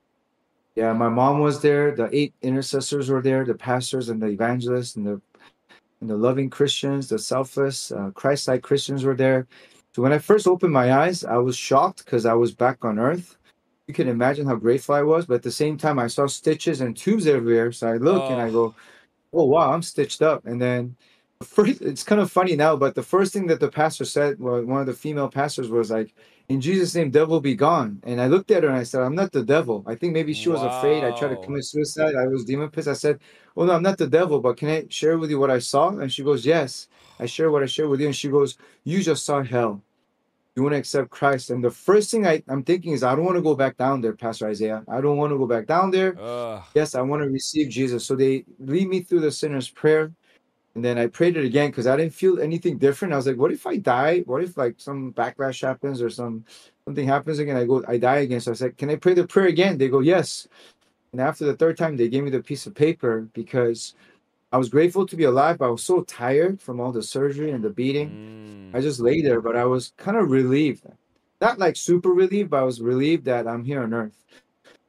Yeah, my mom was there. The eight intercessors were there, the pastors and the evangelists and the and the loving Christians, the selfless, uh, Christ-like Christians were there. So when I first opened my eyes, I was shocked because I was back on earth. You can imagine how grateful I was, but at the same time, I saw stitches and tubes everywhere. So I look and I Oh, go, "Oh wow, I'm stitched up." And then the first, it's kind of funny now, but the first thing that the pastor said, well, one of the female pastors was like, "In Jesus' name, devil be gone." And I looked at her and I said, "I'm not the devil." I think maybe she was afraid I tried to wow. commit suicide. I was demon possessed. I said, "Oh no, I'm not the devil, but can I share with you what I saw?" And she goes, "Yes." I share what I share with you. And she goes, "You just saw hell. You want to accept Christ." And the first thing I, I'm thinking is, I don't want to go back down there, Pastor Isaiah. I don't want to go back down there. Ugh. Yes, I want to receive Jesus. So they lead me through the sinner's prayer. And then I prayed it again because I didn't feel anything different. I was like, what if I die? What if like some backlash happens or some something happens again? I go, I die again. So I said, can I pray the prayer again? They go, yes. And after the third time, they gave me the piece of paper because I was grateful to be alive, but I was so tired from all the surgery and the beating. Mm. I just lay there, but I was kind of relieved. Not like super relieved, but I was relieved that I'm here on earth.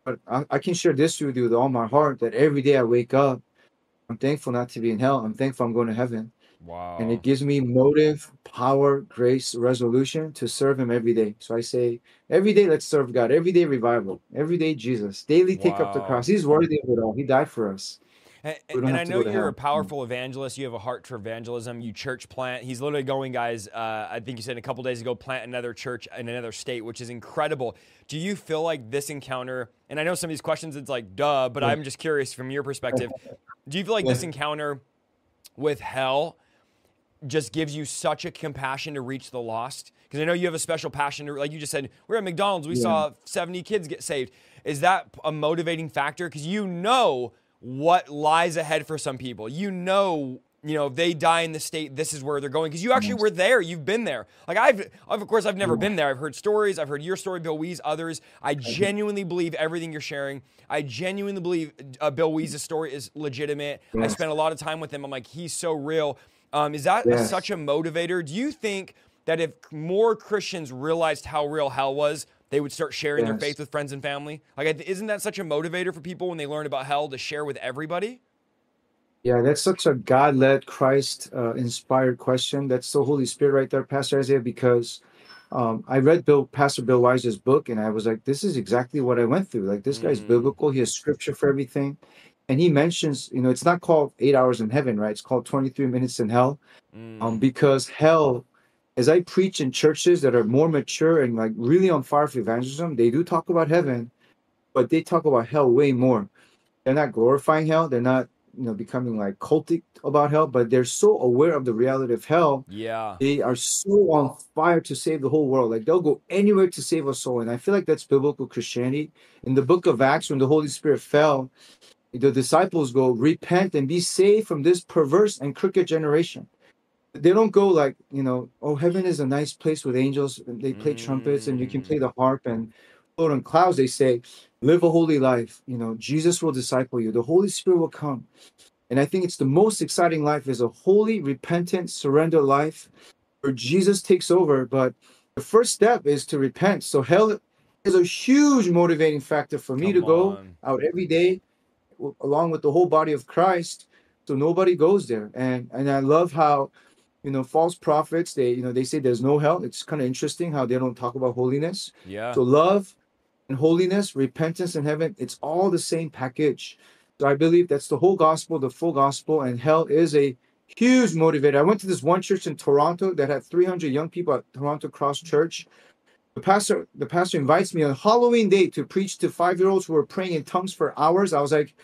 But I, I can share this with you with all my heart that every day I wake up, I'm thankful not to be in hell. I'm thankful I'm going to heaven. And it Wow. gives me motive, power, grace, resolution to serve him every day. So I say, every day, let's serve God. Every day, revival. Every day, Jesus. Daily, take up the cross. Wow. He's worthy of it all. He died for us. And, We don't and have I to know go to you're a hell. Mm. powerful evangelist. You have a heart for evangelism. You church plant. He's literally going, guys. Uh, I think you said a couple days ago, plant another church in another state, which is incredible. Do you feel like this encounter? And I know some of these questions, it's like duh, but Yeah. I'm just curious from your perspective. Do you feel like Yeah. this encounter with hell just gives you such a compassion to reach the lost? Because I know you have a special passion. To, like you just said, we're at McDonald's. We Yeah. saw seventy kids get saved. Is that a motivating factor? Because you know what lies ahead for some people. You know, you know, if they die in the state, this is where they're going. Because you actually Yes. were there. You've been there. Like I've, of course, I've never Yeah. been there. I've heard stories. I've heard your story, Bill Weese, others. I genuinely believe everything you're sharing. I genuinely believe uh, Bill Weese's story is legitimate. I Yes. spent a lot of time with him. I'm like, he's so real. Um, is that a, Yes. such a motivator? Do you think that if more Christians realized how real hell was, they would start sharing their Yes. faith with friends and family? Like, isn't that such a motivator for people when they learn about hell to share with everybody? Yeah, that's such a God-led, Christ-inspired question. That's the Holy Spirit right there, Pastor Isaiah, because um, I read Bill, Pastor Bill Wise's book, and I was like, this is exactly what I went through. Like, this guy's Mm, biblical. He has scripture for everything. And he mentions, you know, it's not called eight hours in heaven, right? It's called twenty-three minutes in hell. Um, mm, because hell, as I preach in churches that are more mature and like really on fire for evangelism, they do talk about heaven, but they talk about hell way more. They're not glorifying hell. They're not, you know, becoming like cultic about hell, but they're so aware of the reality of hell. yeah. They are so on fire to save the whole world. Like they'll go anywhere to save a soul. And I feel like that's biblical Christianity. In the book of Acts, when the Holy Spirit fell, the disciples go, repent and be saved from this perverse and crooked generation. They don't go like, you know, oh, heaven is a nice place with angels and they play trumpets and you can Mm, play the harp and float on clouds. They say, live a holy life. You know, Jesus will disciple you. The Holy Spirit will come. And I think it's the most exciting life is a holy, repentant, surrender life where Jesus takes over. But the first step is to repent. So hell is a huge motivating factor for me to come go on. out every day w- along with the whole body of Christ. So nobody goes there. And and I love how, you know, false prophets, they, you know, they say there's no hell. It's kind of interesting how they don't talk about holiness. Yeah. So love and holiness, repentance and heaven, it's all the same package. So I believe that's the whole gospel, the full gospel, and hell is a huge motivator. I went to this one church in Toronto that had three hundred young people at Toronto Cross Church. The pastor, the pastor invites me on Halloween day to preach to five-year-olds who were praying in tongues for hours. I was like,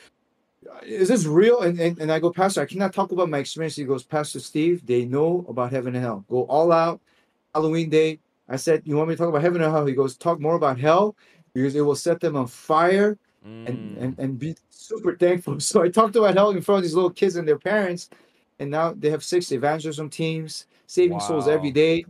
is this real? And, and and I go, Pastor, I cannot talk about my experience. He goes, Pastor Steve, they know about heaven and hell. Go all out. Halloween day. I said, you want me to talk about heaven and hell? He goes, talk more about hell because it will set them on fire and Mm, and and be super thankful. So I talked about hell in front of these little kids and their parents, and now they have six evangelism teams saving souls every wow. day.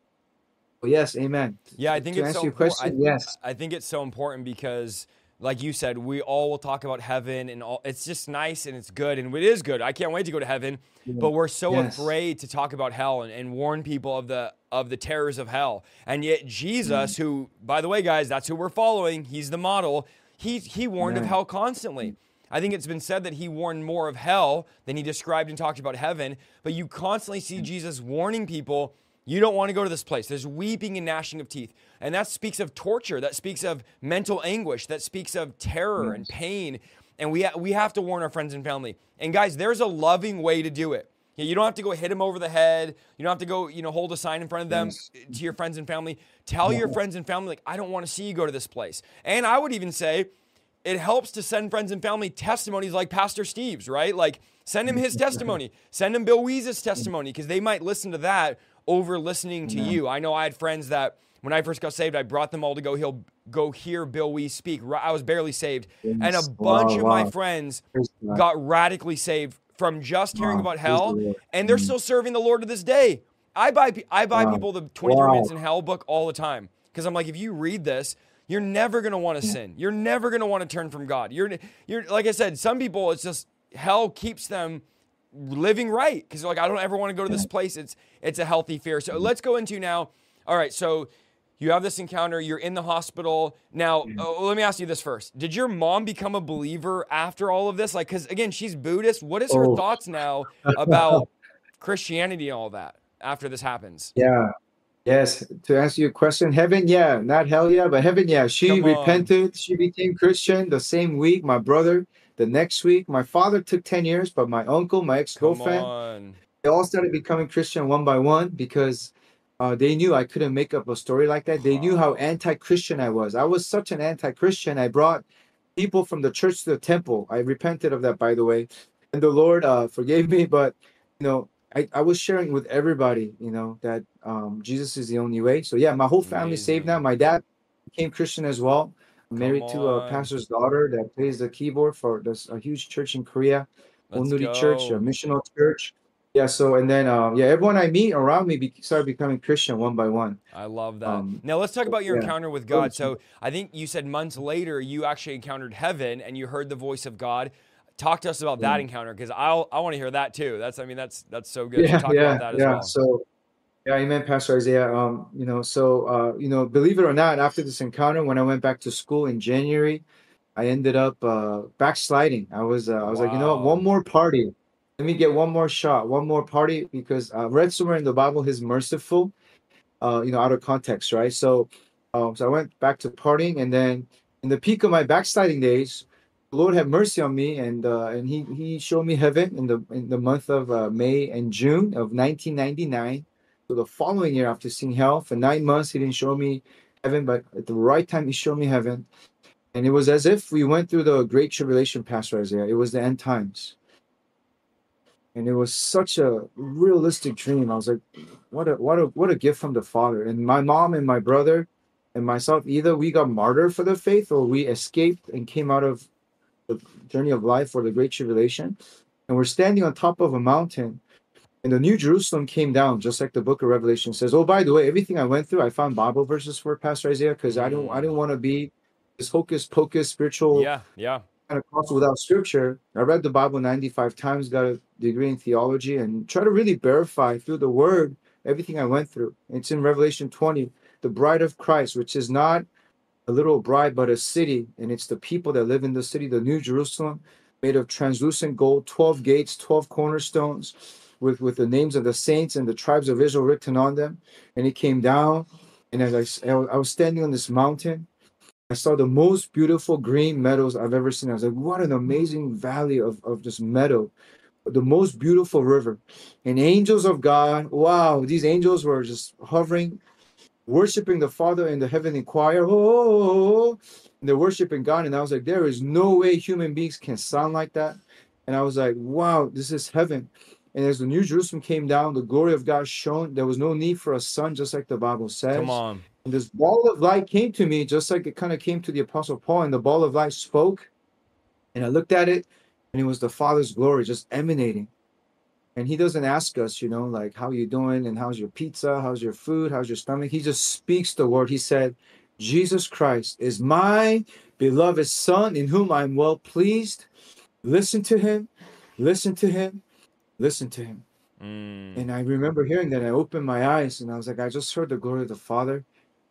But yes, amen. Yeah, I To, think to it's answer so your important. question, yes, I, I think it's so important because, like you said, we all will talk about heaven and all. It's just nice and it's good and it is good. I can't wait to go to heaven, yeah, but we're so yes, afraid to talk about hell and, and warn people of the of the terrors of hell. And yet Jesus, amen, who, by the way, guys, that's who we're following. He's the model. He he warned of amen, hell constantly. I think it's been said that he warned more of hell than he described and talked about heaven. But you constantly see Jesus warning people, you don't want to go to this place. There's weeping and gnashing of teeth. And that speaks of torture. That speaks of mental anguish. That speaks of terror and yes, pain. And we, ha- we have to warn our friends and family. And guys, there's a loving way to do it. Yeah, you don't have to go hit them over the head. You don't have to go, you know, hold a sign in front of them yes, to your friends and family. Tell your friends and family, like, I don't want to see you go to this place. And I would even say, it helps to send friends and family testimonies like Pastor Steve's, right? Like send him his testimony, send him Bill Weese's testimony, because they might listen to that over listening to amen, you. I know I had friends that when I first got saved, I brought them all to go he'll go hear Bill Weese speak. I was barely saved. And a yes, bunch wow, of my wow, friends praise God, got radically saved from just hearing wow, about praise the hell, Lord, and they're mm, still serving the Lord to this day. I buy pe- I buy wow, people the twenty-three Minutes wow, in Hell book all the time because I'm like, if you read this, you're never gonna want to yeah, sin. You're never gonna want to turn from God. You're you're like I said, some people it's just hell keeps them living right because they're like, I don't ever want to go to yeah, this place. It's it's a healthy fear. So let's go into now. All right, so you have this encounter, you're in the hospital. Now, oh, let me ask you this first. Did your mom become a believer after all of this? Like, because again, she's Buddhist. What is her Oh, thoughts now about Christianity and all that after this happens? yeah. Yes, to answer your question, heaven, yeah, not hell, yeah, but heaven, yeah. She Come on. repented. She became Christian the same week. My brother, the next week. My father took ten years, but my uncle, my Come ex-girlfriend, on. they all started becoming Christian one by one because uh, they knew I couldn't make up a story like that. They knew how anti-Christian I was. I was such an anti-Christian. I brought people from the church to the temple. I repented of that, by the way, and the Lord uh, forgave me. But you know, I, I was sharing with everybody, you know, that um, Jesus is the only way. So yeah, my whole family saved now. Amazing. My dad became Christian as well. I'm Come married to a on. pastor's daughter that plays the keyboard for this a huge church in Korea, Let's Onuri Church, a go. missional church. Yeah. So and then um, yeah, everyone I meet around me be, started becoming Christian one by one. I love that. Um, Now let's talk so, about your yeah. encounter with God. So I think you said months later you actually encountered heaven and you heard the voice of God. Talk to us about that encounter because I'll I want to hear that too. That's I mean that's that's so good. So Yeah, talk about yeah, that as yeah. well. So yeah, amen, Pastor Isaiah. Um, you know, so uh, you know, believe it or not, after this encounter, when I went back to school in January, I ended up uh backsliding. I was uh, I was like, you know what, one Wow. more party. Let me get one more shot, one more party, because I read somewhere in the Bible He's merciful, uh, you know, out of context, right? So um, so I went back to partying, and then in the peak of my backsliding days, the Lord had mercy on me, and uh, and he he showed me heaven in the in the month of uh, May and June of nineteen ninety-nine. So the following year, after seeing hell for nine months, he didn't show me heaven, but at the right time, he showed me heaven. And it was as if we went through the great tribulation, Pastor Isaiah. It was the end times. And it was such a realistic dream. I was like, what a what a what a gift from the Father. And my mom and my brother and myself, either we got martyred for the faith or we escaped and came out of the journey of life or the great tribulation. And we're standing on top of a mountain. And the New Jerusalem came down, just like the book of Revelation says. Oh, by the way, everything I went through, I found Bible verses for Pastor Isaiah, because I don't I Mm. didn't want to be this hocus pocus spiritual Yeah, yeah. kind of cross without scripture. I read the Bible ninety-five times, got a degree in theology, and try to really verify through the word everything I went through. It's in Revelation twenty, the bride of Christ, which is not a little bride, but a city. And it's the people that live in the city, the New Jerusalem, made of translucent gold, twelve gates, twelve cornerstones, with, with the names of the saints and the tribes of Israel written on them. And it came down. And as I, I was standing on this mountain, I saw the most beautiful green meadows I've ever seen. I was like, what an amazing valley of, of just meadow, the most beautiful river. And angels of God, wow, these angels were just hovering, worshiping the Father in the heavenly choir. Oh, and they're worshiping God. And I was like, there is no way human beings can sound like that. And I was like, wow, this is heaven. And as the New Jerusalem came down, the glory of God shone. There was no need for a sun, just like the Bible Come says. on. And this ball of light came to me, just like it kind of came to the Apostle Paul, and the ball of light spoke. And I looked at it, and it was the Father's glory just emanating. And he doesn't ask us, you know, like, how you doing? And how's your pizza? How's your food? How's your stomach? He just speaks the word. He said, Jesus Christ is my beloved Son, in whom I'm well pleased. Listen to him, listen to him, listen to him. Mm. And I remember hearing that. I opened my eyes, and I was like, I just heard the glory of the Father.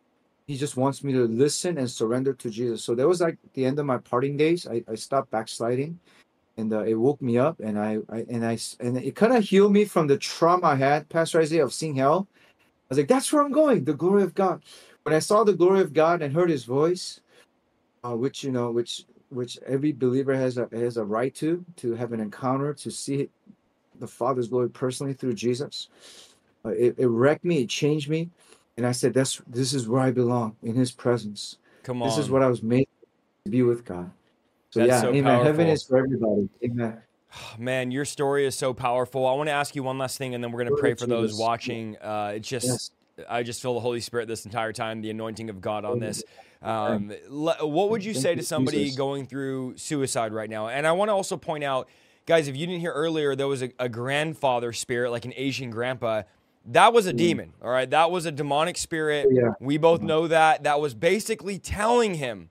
He just wants me to listen and surrender to Jesus. So that was like the end of my parting days. I, I stopped backsliding, and uh, it woke me up, and I, I and I and it kind of healed me from the trauma I had, Pastor Isaiah, of seeing hell. I was like, that's where I'm going, the glory of God. When I saw the glory of God and heard His voice, uh, which you know, which which every believer has a has a right to to have an encounter, to see the Father's glory personally through Jesus. Uh, it, it wrecked me. It changed me. And I said, "That's this is where I belong, in His presence. Come This is on. what I was made to be with God." So That's yeah, so amen. Heaven powerful. is for everybody. Amen. Man, your story is so powerful. I want to ask you one last thing, and then we're going to Glory pray to for those Jesus. watching. Uh, it's just, Yes. I just feel the Holy Spirit this entire time, the anointing of God on Amen. this. Um, le- what would you Thank say you, to somebody Jesus. going through suicide right now? And I want to also point out, guys, if you didn't hear earlier, there was a, a grandfather spirit, like an Asian grandpa. That was a Yeah. demon, all right? That was a demonic spirit. Yeah. We both know that. That was basically telling him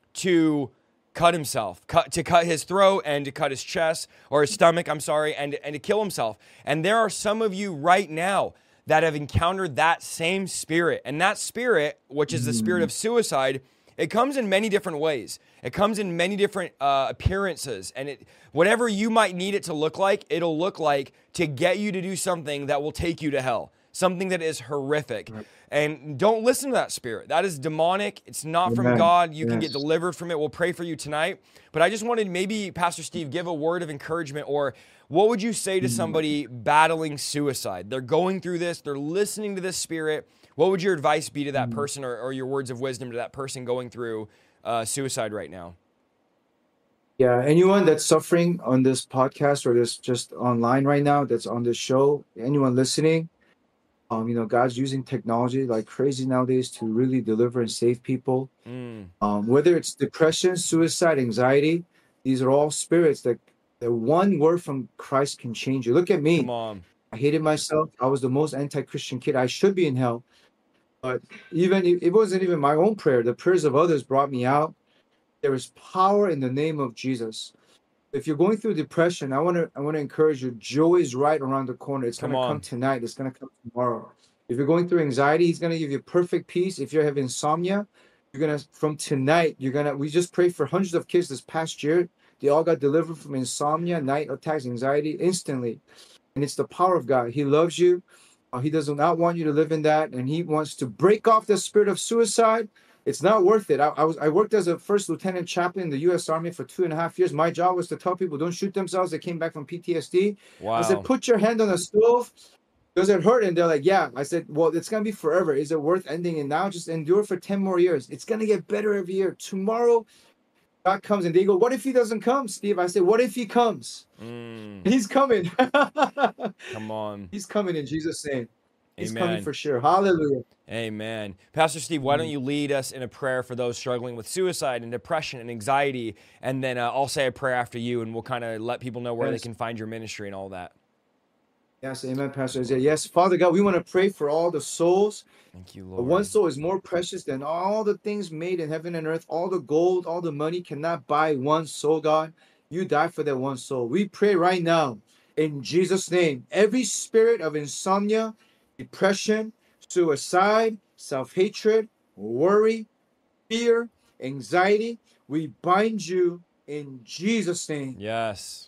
to cut himself, cut to cut his throat and to cut his chest or his stomach, I'm sorry, and, and to kill himself. And there are some of you right now that have encountered that same spirit. And that spirit, which is the spirit of suicide, it comes in many different ways. It comes in many different uh, appearances. And it, whatever you might need it to look like, it'll look like to get you to do something that will take you to hell, something that is horrific. Right. And don't listen to that spirit. That is demonic. It's not Amen. From God. You yes. can get delivered from it. We'll pray for you tonight. But I just wanted maybe, Pastor Steve, give a word of encouragement, or what would you say to somebody battling suicide? They're going through this. They're listening to this spirit. What would your advice be to that person, or, or your words of wisdom to that person going through uh, suicide right now? Yeah, anyone that's suffering on this podcast or this just online right now, that's on this show, anyone listening, um, you know, God's using technology like crazy nowadays to really deliver and save people. Mm. Um, whether it's depression, suicide, anxiety, these are all spirits that, that one word from Christ can change you. Look at me. Come on. I hated myself. I was the most anti-Christian kid. I should be in hell. But even it wasn't even my own prayer. The prayers of others brought me out. There is power in the name of Jesus. If you're going through depression, I want to I want to encourage you. Joy is right around the corner. It's going to come tonight. It's going to come tomorrow. If you're going through anxiety, He's going to give you perfect peace. If you have insomnia, you're going to, from tonight, you're going to, we just prayed for hundreds of kids this past year. They all got delivered from insomnia, night attacks, anxiety instantly. And it's the power of God. He loves you. Uh, he does not want you to live in that. And He wants to break off the spirit of suicide. It's not worth it. I, I was I worked as a first lieutenant chaplain in the U S Army for two and a half years. My job was to tell people don't shoot themselves. They came back from P T S D. Wow. I said, put your hand on the stove. Does it hurt? And they're like, yeah. I said, well, it's going to be forever. Is it worth ending it now? Just endure for ten more years. It's going to get better every year. Tomorrow, God comes, and they go, what if He doesn't come, Steve? I said, what if He comes? Mm. He's coming. Come on. He's coming in Jesus' name. He's Amen. Coming for sure. Hallelujah. Amen. Pastor Steve, why don't you lead us in a prayer for those struggling with suicide and depression and anxiety, and then uh, I'll say a prayer after you, and we'll kind of let people know where yes. they can find your ministry and all that. Yes, amen, Pastor Isaiah. Yes, Father God, we want to pray for all the souls. Thank you, Lord. The one soul is more precious than all the things made in heaven and earth. All the gold, all the money cannot buy one soul, God. You died for that one soul. We pray right now, in Jesus' name, every spirit of insomnia, depression, suicide, self-hatred, worry, fear, anxiety, we bind you in Jesus' name. Yes.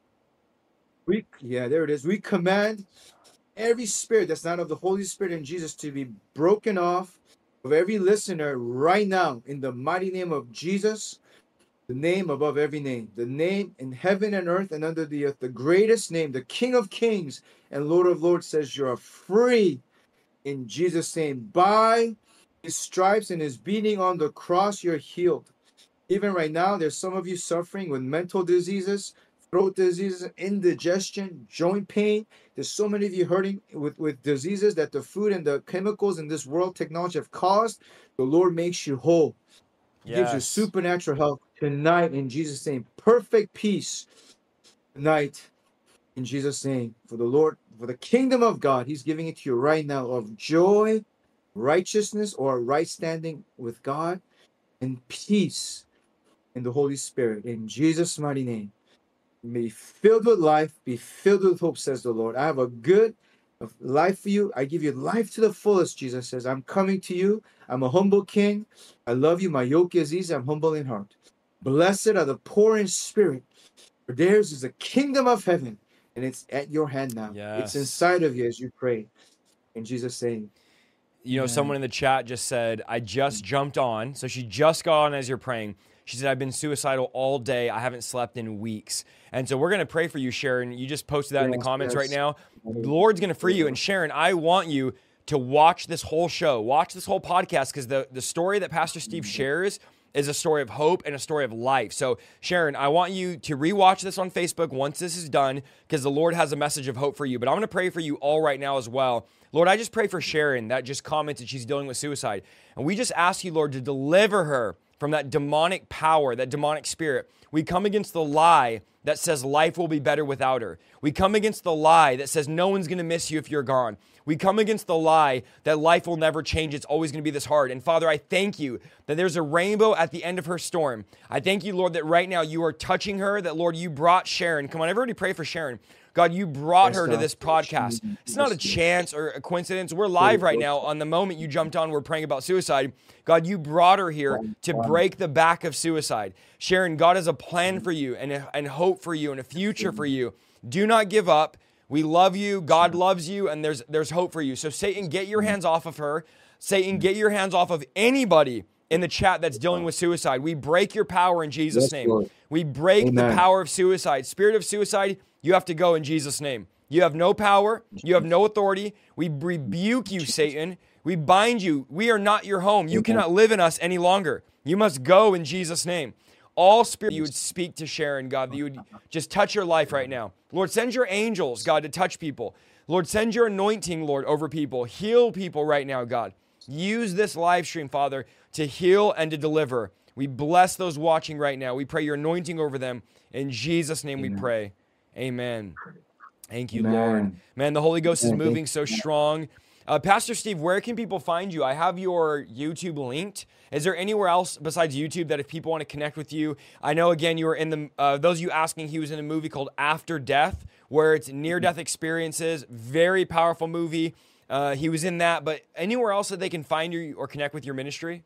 We, yeah, there it is. We command every spirit that's not of the Holy Spirit and Jesus to be broken off of every listener right now in the mighty name of Jesus, the name above every name, the name in heaven and earth and under the earth, the greatest name, the King of Kings and Lord of Lords says you are free in Jesus' name. By His stripes and His beating on the cross, you're healed. Even right now, there's some of you suffering with mental diseases, throat diseases, indigestion, joint pain. There's so many of you hurting with, with diseases that the food and the chemicals in this world technology have caused. The Lord makes you whole. He yes. gives you supernatural health tonight in Jesus' name. Perfect peace tonight in Jesus' name. For the Lord, for the kingdom of God, He's giving it to you right now of joy, righteousness, or right standing with God, and peace in the Holy Spirit. In Jesus' mighty name. Be filled with life, be filled with hope, says the Lord. I have a good life for you. I give you life to the fullest, Jesus says. I'm coming to you. I'm a humble king. I love you. My yoke is easy. I'm humble in heart. Blessed are the poor in spirit, for theirs is the kingdom of heaven, and it's at your hand now. Yes. It's inside of you as you pray. In Jesus' name. You know, Amen. Someone in the chat just said, I just jumped on. So she just got on as you're praying. She said, I've been suicidal all day. I haven't slept in weeks. And so we're going to pray for you, Sharon. You just posted that yes, in the comments yes. right now. The Lord's going to free you. And Sharon, I want you to watch this whole show, watch this whole podcast, because the, the story that Pastor Steve shares is a story of hope and a story of life. So Sharon, I want you to rewatch this on Facebook once this is done, because the Lord has a message of hope for you. But I'm going to pray for you all right now as well. Lord, I just pray for Sharon that just commented she's dealing with suicide. And we just ask you, Lord, to deliver her from that demonic power, that demonic spirit. We come against the lie that says life will be better without her. We come against the lie that says no one's going to miss you if you're gone. We come against the lie that life will never change. It's always going to be this hard. And Father, I thank you that there's a rainbow at the end of her storm. I thank you, Lord, that right now you are touching her, that, Lord, you brought Sharon. Come on, everybody pray for Sharon. God, you brought Yes, her to God. this podcast. It's not a chance or a coincidence. We're live right now. On the moment you jumped on, we're praying about suicide. God, you brought her here to break the back of suicide. Sharon, God has a plan for you and, and hope for you and a future for you. Do not give up. We love you. God loves you, and there's there's hope for you. So Satan, get your hands off of her. Satan, get your hands off of anybody in the chat that's dealing with suicide. We break your power in Jesus' Yes, name. Lord. We break Amen. the power of suicide. Spirit of suicide, you have to go in Jesus' name. You have no power. You have no authority. We rebuke you, Satan. We bind you. We are not your home. You cannot live in us any longer. You must go in Jesus' name. All spirit, you would speak to Sharon, God, that you would just touch her life right now. Lord, send your angels, God, to touch people. Lord, send your anointing, Lord, over people. Heal people right now, God. Use this live stream, Father, to heal and to deliver. We bless those watching right now. We pray your anointing over them. In Jesus' name we pray. Amen. Thank you, Amen. Lord. Man, the Holy Ghost is Amen. moving so strong. Uh, Pastor Steve, where can people find you? I have your YouTube linked. Is there anywhere else besides YouTube that if people want to connect with you? I know, again, you were in the, uh, those of you asking, he was in a movie called After Death, where it's near-death experiences. Very powerful movie. Uh, he was in that. But anywhere else that they can find you or connect with your ministry?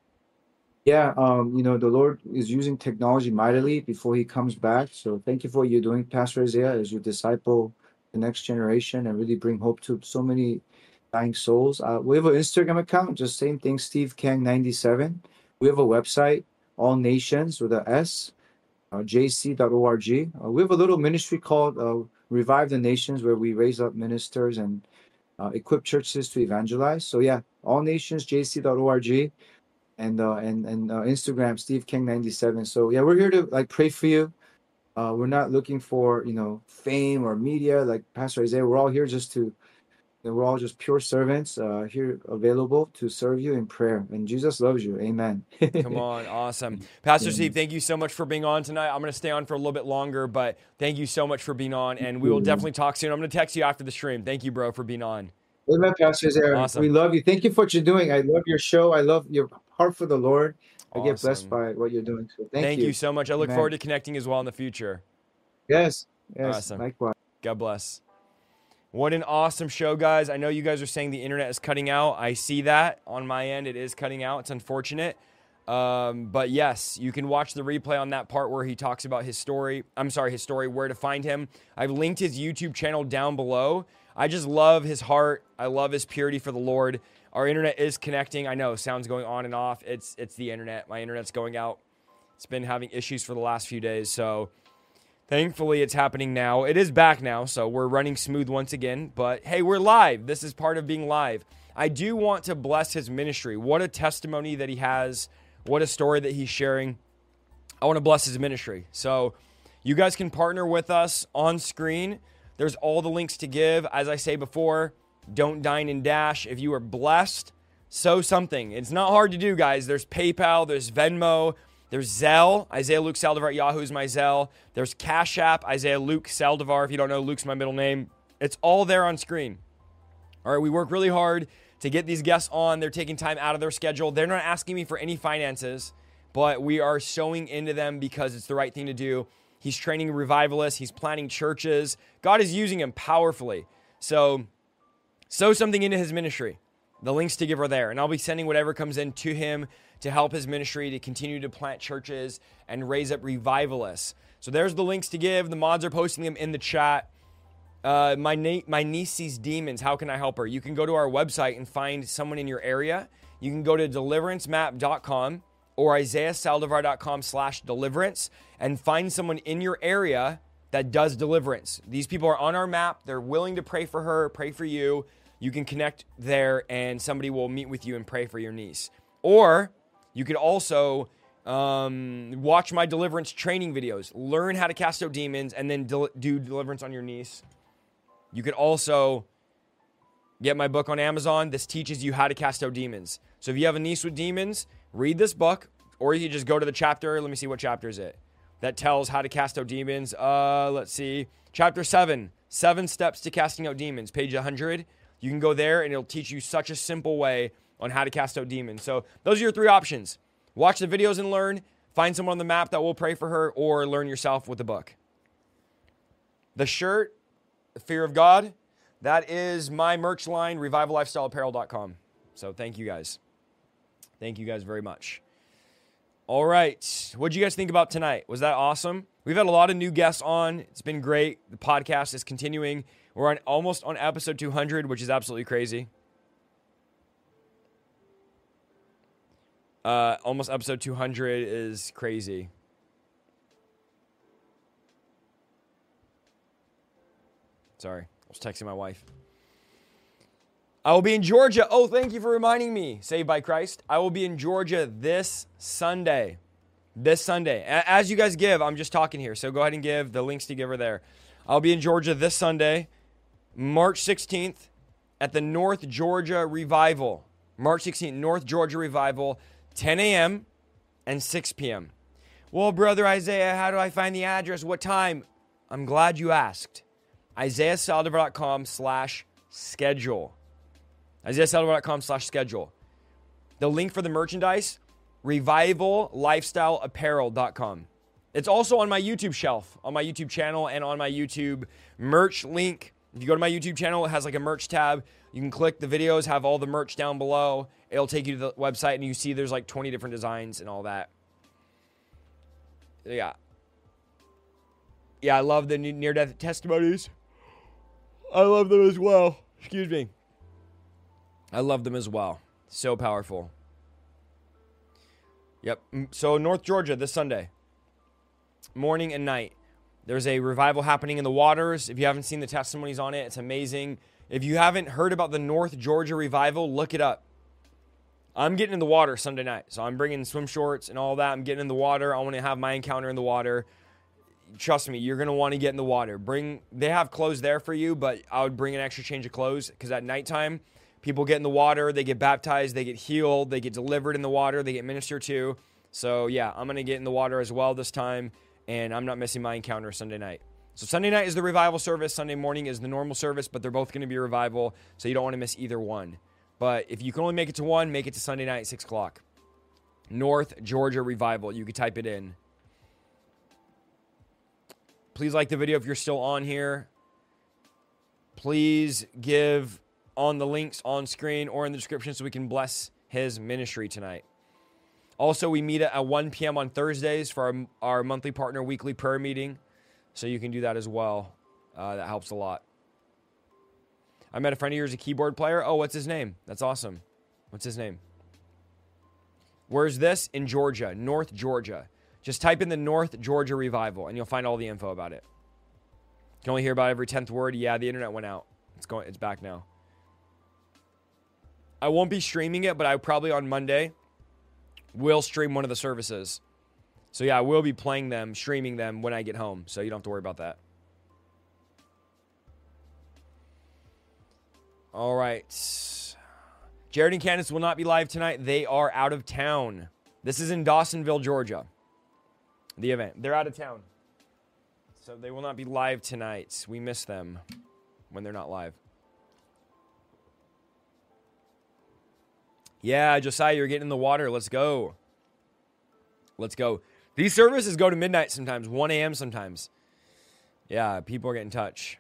Yeah, um, you know, the Lord is using technology mightily before he comes back. So thank you for what you're doing, Pastor Isaiah, as you disciple the next generation and really bring hope to so many dying souls. Uh, we have an Instagram account, just same thing, Steve Kang ninety-seven. We have a website, All Nations with a S, uh, j c dot org. Uh, we have a little ministry called uh, Revive the Nations, where we raise up ministers and uh, equip churches to evangelize. So yeah, All Nations, j c dot org. And uh, and and uh, Instagram, Steve King ninety-seven. So yeah, we're here to like pray for you. Uh, we're not looking for you know fame or media like Pastor Isaiah. We're all here just to, you know, we're all just pure servants uh, here available to serve you in prayer. And Jesus loves you. Amen. Come on, awesome. Pastor Steve, thank you so much for being on tonight. I'm going to stay on for a little bit longer, but thank you so much for being on, and we will definitely talk soon. I'm going to text you after the stream. Thank you, bro, for being on. Amen, Pastor Isaiah. Awesome. We love you. Thank you for what you're doing. I love your show. I love your heart for the Lord. I get Awesome. blessed by what you're doing. So thank, Thank you. you so much. I look Amen. forward to connecting as well in the future. Yes. Yes. Awesome. Likewise. God bless. What an awesome show, guys. I know you guys are saying the internet is cutting out. I see that on my end. It is cutting out. It's unfortunate. Um, but yes, you can watch the replay on that part where he talks about his story. I'm sorry, his story, where to find him. I've linked his YouTube channel down below. I just love his heart. I love his purity for the Lord. Our internet is connecting. I know sound's going on and off. It's it's the internet. My internet's going out. It's been having issues for the last few days. So thankfully it's happening now. It is back now. So we're running smooth once again. But hey, we're live. This is part of being live. I do want to bless his ministry. What a testimony that he has. What a story that he's sharing. I want to bless his ministry. So you guys can partner with us on screen. There's all the links to give. As I say before, don't dine and dash. If you are blessed, sow something. It's not hard to do, guys. There's PayPal, there's Venmo, there's Zelle. Isaiah Luke Saldivar at Yahoo is my Zelle. There's Cash App, Isaiah Luke Saldivar. If you don't know, Luke's my middle name. It's all there on screen. All right, we work really hard to get these guests on. They're taking time out of their schedule. They're not asking me for any finances, but we are sowing into them because it's the right thing to do. He's training revivalists. He's planting churches. God is using him powerfully. So sow something into his ministry. The links to give are there. And I'll be sending whatever comes in to him to help his ministry to continue to plant churches and raise up revivalists. So there's the links to give. The mods are posting them in the chat. Uh, my, na- my niece sees demons. How can I help her? You can go to our website and find someone in your area. You can go to deliverance map dot com or isaiah saldivar dot com slash deliverance and find someone in your area that does deliverance. These people are on our map. They're willing to pray for her, pray for you. You can connect there and somebody will meet with you and pray for your niece. Or you could also um, watch my deliverance training videos. Learn how to cast out demons and then del- do deliverance on your niece. You could also get my book on Amazon. This teaches you how to cast out demons. So if you have a niece with demons, read this book, or you can just go to the chapter. Let me see, what chapter is it? that tells how to cast out demons. Uh, let's see. Chapter seven, Seven Steps to Casting Out Demons, page one hundred. You can go there and it'll teach you such a simple way on how to cast out demons. So those are your three options. Watch the videos and learn. Find someone on the map that will pray for her, or learn yourself with the book. The shirt, The Fear of God, that is my merch line, revival lifestyle apparel dot com. So thank you guys. Thank you guys very much. All right. What did you guys think about tonight? Was that awesome? We've had a lot of new guests on. It's been great. The podcast is continuing. We're on almost on episode two hundred, which is absolutely crazy. Uh, almost episode two hundred is crazy. Sorry, I was texting my wife. I will be in Georgia. Oh, thank you for reminding me. Saved by Christ. I will be in Georgia this Sunday. This Sunday. As you guys give, I'm just talking here, so go ahead and give. The links to give are there. I'll be in Georgia this Sunday, March sixteenth, at the North Georgia Revival. March sixteenth, North Georgia Revival, ten a.m. and six p.m. Well, Brother Isaiah, how do I find the address? What time? I'm glad you asked. Isaiah Saldivar dot com slash schedule. Isaiah Saldivar dot com slash schedule. The link for the merchandise, revival lifestyle apparel dot com. It's also on my YouTube shelf, on my YouTube channel, and on my YouTube merch link. If you go to my YouTube channel, it has like a merch tab. You can click the videos, have all the merch down below. It'll take you to the website, and you see there's like twenty different designs and all that. Yeah. Yeah, I love the near-death testimonies. I love them as well. Excuse me. I love them as well. So powerful. Yep. So North Georgia this Sunday, morning and night. There's a revival happening in the waters. If you haven't seen the testimonies on it, it's amazing. If you haven't heard about the North Georgia Revival, look it up. I'm getting in the water Sunday night. So I'm bringing swim shorts and all that. I'm getting in the water. I want to have my encounter in the water. Trust me, you're going to want to get in the water. Bring. They have clothes there for you, but I would bring an extra change of clothes because at nighttime, people get in the water, they get baptized, they get healed, they get delivered in the water, they get ministered to. So yeah, I'm going to get in the water as well this time, and I'm not missing my encounter Sunday night. So Sunday night is the revival service, Sunday morning is the normal service, but they're both going to be revival, so you don't want to miss either one. But if you can only make it to one, make it to Sunday night at six o'clock. North Georgia Revival, you can type it in. Please like the video if you're still on here. Please give on the links on screen or in the description so we can bless his ministry tonight. Also, we meet at one p.m. on Thursdays for our, our monthly partner weekly prayer meeting. So you can do that as well. Uh, that helps a lot. I met a friend of yours, a keyboard player. Oh, what's his name? That's awesome. What's his name? Where's this? In Georgia, North Georgia. Just type in the North Georgia Revival, and you'll find all the info about it. You can only hear about every tenth word. Yeah, the internet went out. It's going. It's back now. I won't be streaming it, but I probably on Monday will stream one of the services. So yeah, I will be playing them, streaming them when I get home. So you don't have to worry about that. All right. Jared and Candace will not be live tonight. They are out of town. This is in Dawsonville, Georgia. The event. They're out of town. So they will not be live tonight. We miss them when they're not live. Yeah, Josiah, you're getting in the water. Let's go. Let's go. These services go to midnight sometimes, one a.m. sometimes. Yeah, people are getting in touch.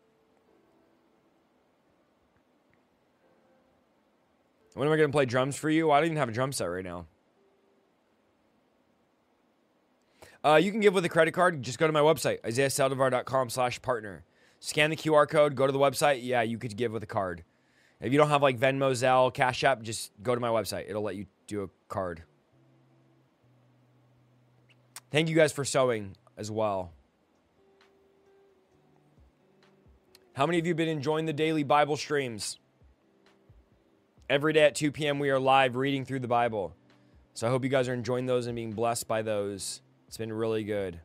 When am I going to play drums for you? I don't even have a drum set right now. Uh, you can give with a credit card. Just go to my website, isaiah saldivar dot com slash partner. Scan the Q R code, go to the website. Yeah, you could give with a card. If you don't have like Venmo, Zelle, Cash App, just go to my website. It'll let you do a card. Thank you guys for sewing as well. How many of you have been enjoying the daily Bible streams? Every day at two p.m. we are live reading through the Bible. So I hope you guys are enjoying those and being blessed by those. It's been really good.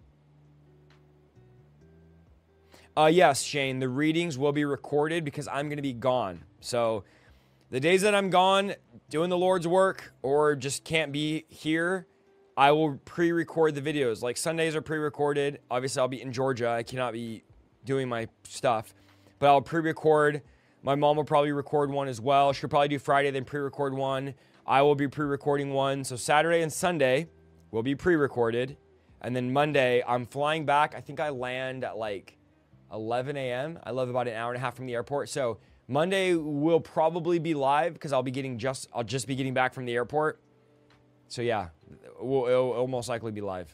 Uh, yes, Shane, the readings will be recorded because I'm going to be gone. So the days that I'm gone doing the Lord's work or just can't be here, I will pre-record the videos. Like Sundays are pre-recorded. Obviously, I'll be in Georgia. I cannot be doing my stuff. But I'll pre-record. My mom will probably record one as well. She'll probably do Friday, then pre-record one. I will be pre-recording one. So Saturday and Sunday will be pre-recorded. And then Monday, I'm flying back. I think I land at like eleven a.m. I live about an hour and a half from the airport. So Monday will probably be live because I'll be getting just I'll just be getting back from the airport. So yeah, we'll, it'll, it'll most likely be live.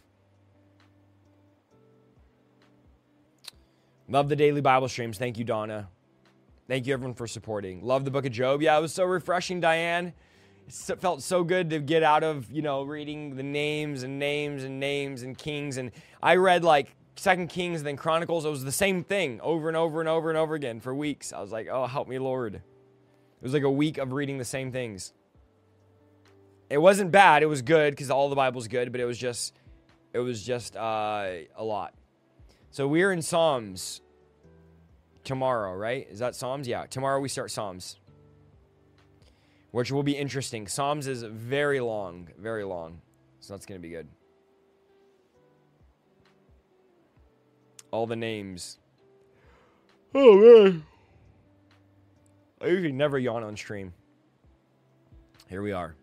Love the daily Bible streams. Thank you, Donna. Thank you, everyone, for supporting. Love the book of Job. Yeah, it was so refreshing, Diane. It felt so good to get out of, you know, reading the names and names and names and kings. And I read like Second Kings and then Chronicles. It was the same thing over and over and over and over again for weeks. I was like, oh, help me, Lord. It was like a week of reading the same things. It wasn't bad. It was good because all the Bible's good, but it was just, it was just uh, a lot. So we're in Psalms tomorrow, right? Is that Psalms? Yeah. Tomorrow we start Psalms, which will be interesting. Psalms is very long, very long. So that's going to be good. All the names. Oh, man. I usually never yawn on stream. Here we are.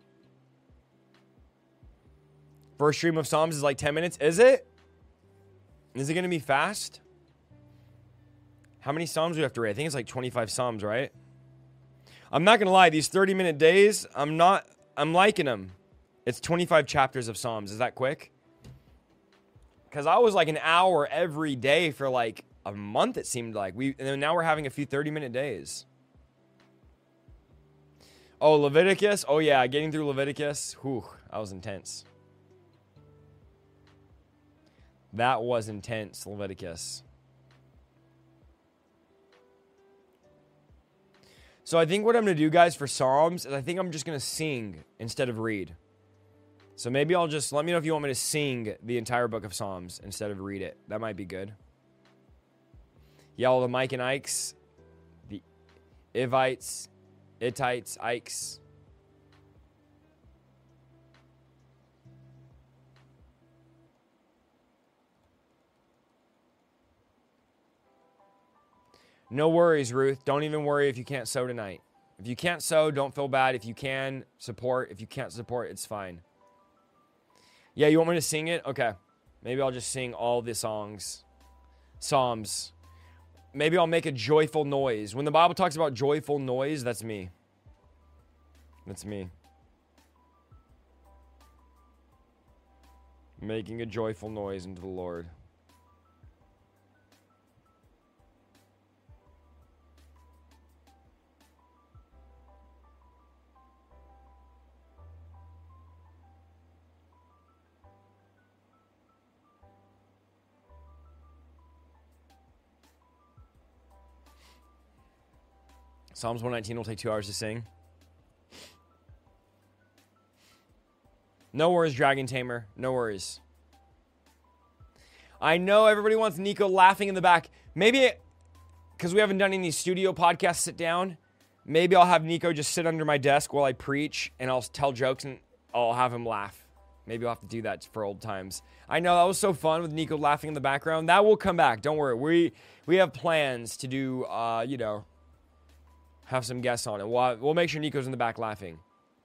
First stream of Psalms is like ten minutes. Is it? Is it going to be fast? How many Psalms do we have to read? I think it's like twenty-five Psalms, right? I'm not going to lie. These thirty minute days, I'm not, I'm liking them. It's twenty-five chapters of Psalms. Is that quick? Because I was like an hour every day for like a month, it seemed like. We and then now we're having a few thirty minute days. Oh, Leviticus. Oh, yeah. Getting through Leviticus. Whew, that was intense. That was intense, Leviticus. So I think what I'm going to do, guys, for Psalms is I think I'm just going to sing instead of read. So maybe I'll just, let me know if you want me to sing the entire book of Psalms instead of read it. That might be good. Yeah, all the Mike and Ikes, the Ivites, Ittites, Ikes. No worries, Ruth. Don't even worry if you can't sew tonight. If you can't sew, don't feel bad. If you can, support. If you can't support, it's fine. Yeah, you want me to sing it? Okay. Maybe I'll just sing all the songs. Psalms. Maybe I'll make a joyful noise. When the Bible talks about joyful noise, that's me. That's me. Making a joyful noise unto the Lord. Psalms one nineteen will take two hours to sing. No worries, Dragon Tamer. No worries. I know everybody wants Nico laughing in the back. Maybe, because we haven't done any studio podcasts sit down, maybe I'll have Nico just sit under my desk while I preach, and I'll tell jokes, and I'll have him laugh. Maybe I'll have to do that for old times. I know that was so fun with Nico laughing in the background. That will come back. Don't worry. We we have plans to do, uh, you know, have some guests on it. We'll, we'll make sure Nico's in the back laughing.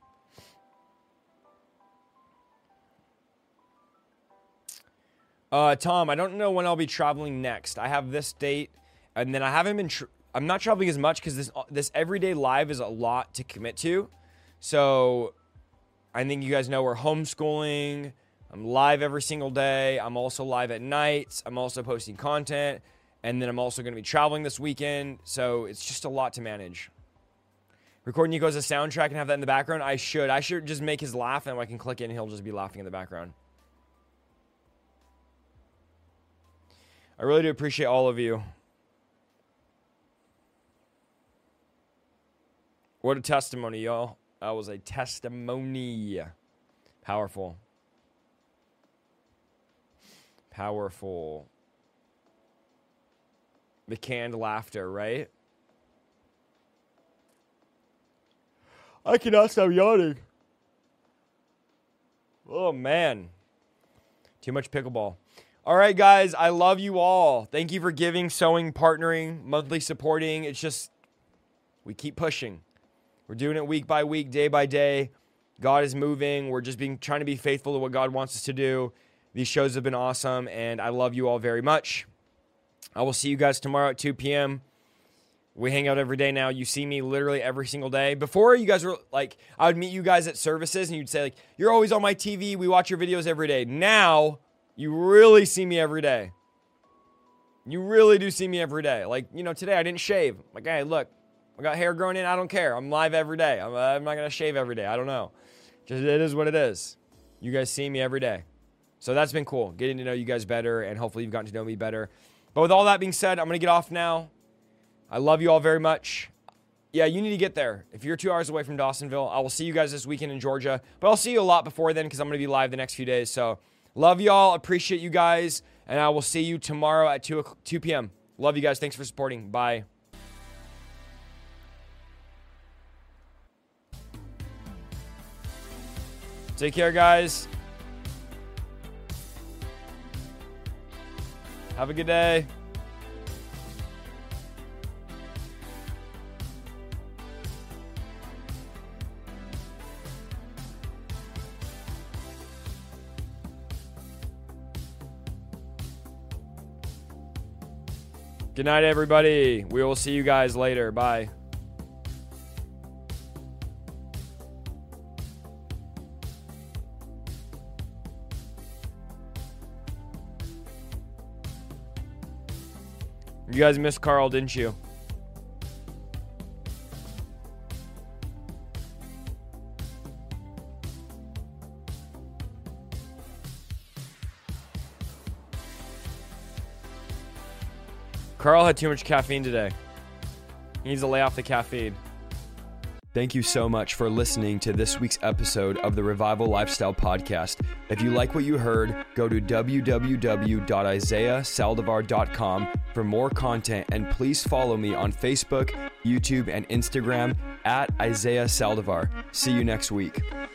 Uh, Tom, I don't know when I'll be traveling next. I have this date, and then I haven't been... Tr- I'm not traveling as much because this this everyday live is a lot to commit to. So, I think you guys know we're homeschooling. I'm live every single day. I'm also live at nights. I'm also posting content. And then I'm also going to be traveling this weekend. So it's just a lot to manage. Record Nico as a soundtrack and have that in the background? I should. I should just make his laugh and I can click it and he'll just be laughing in the background. I really do appreciate all of you. What a testimony, y'all. That was a testimony. Powerful. Powerful. The canned laughter, right? I cannot stop yawning. Oh, man. Too much pickleball. All right, guys, I love you all. Thank you for giving, sewing, partnering, monthly supporting. It's just, we keep pushing. We're doing it week by week, day by day. God is moving. We're just being trying to be faithful to what God wants us to do. These shows have been awesome, and I love you all very much. I will see you guys tomorrow at two p.m. We hang out every day now. You see me literally every single day. Before, you guys were like, I would meet you guys at services, and you'd say, like, you're always on my T V. We watch your videos every day. Now, you really see me every day. You really do see me every day. Like, you know, today I didn't shave. Like, hey, look, I got hair growing in. I don't care. I'm live every day. I'm, uh, I'm not going to shave every day. I don't know. Just, it is what it is. You guys see me every day. So that's been cool, getting to know you guys better, and hopefully you've gotten to know me better. But with all that being said, I'm going to get off now. I love you all very much. Yeah, you need to get there. If you're two hours away from Dawsonville, I will see you guys this weekend in Georgia. But I'll see you a lot before then because I'm going to be live the next few days. So love y'all. Appreciate you guys. And I will see you tomorrow at two p.m. Love you guys. Thanks for supporting. Bye. Take care, guys. Have a good day. Good night, everybody. We will see you guys later. Bye. You guys missed Carl, didn't you? Carl had too much caffeine today. He needs to lay off the caffeine. Thank you so much for listening to this week's episode of the Revival Lifestyle Podcast. If you like what you heard, go to w w w dot isaiah saldivar dot com for more content, and please follow me on Facebook, YouTube, and Instagram at Isaiah Saldivar. See you next week.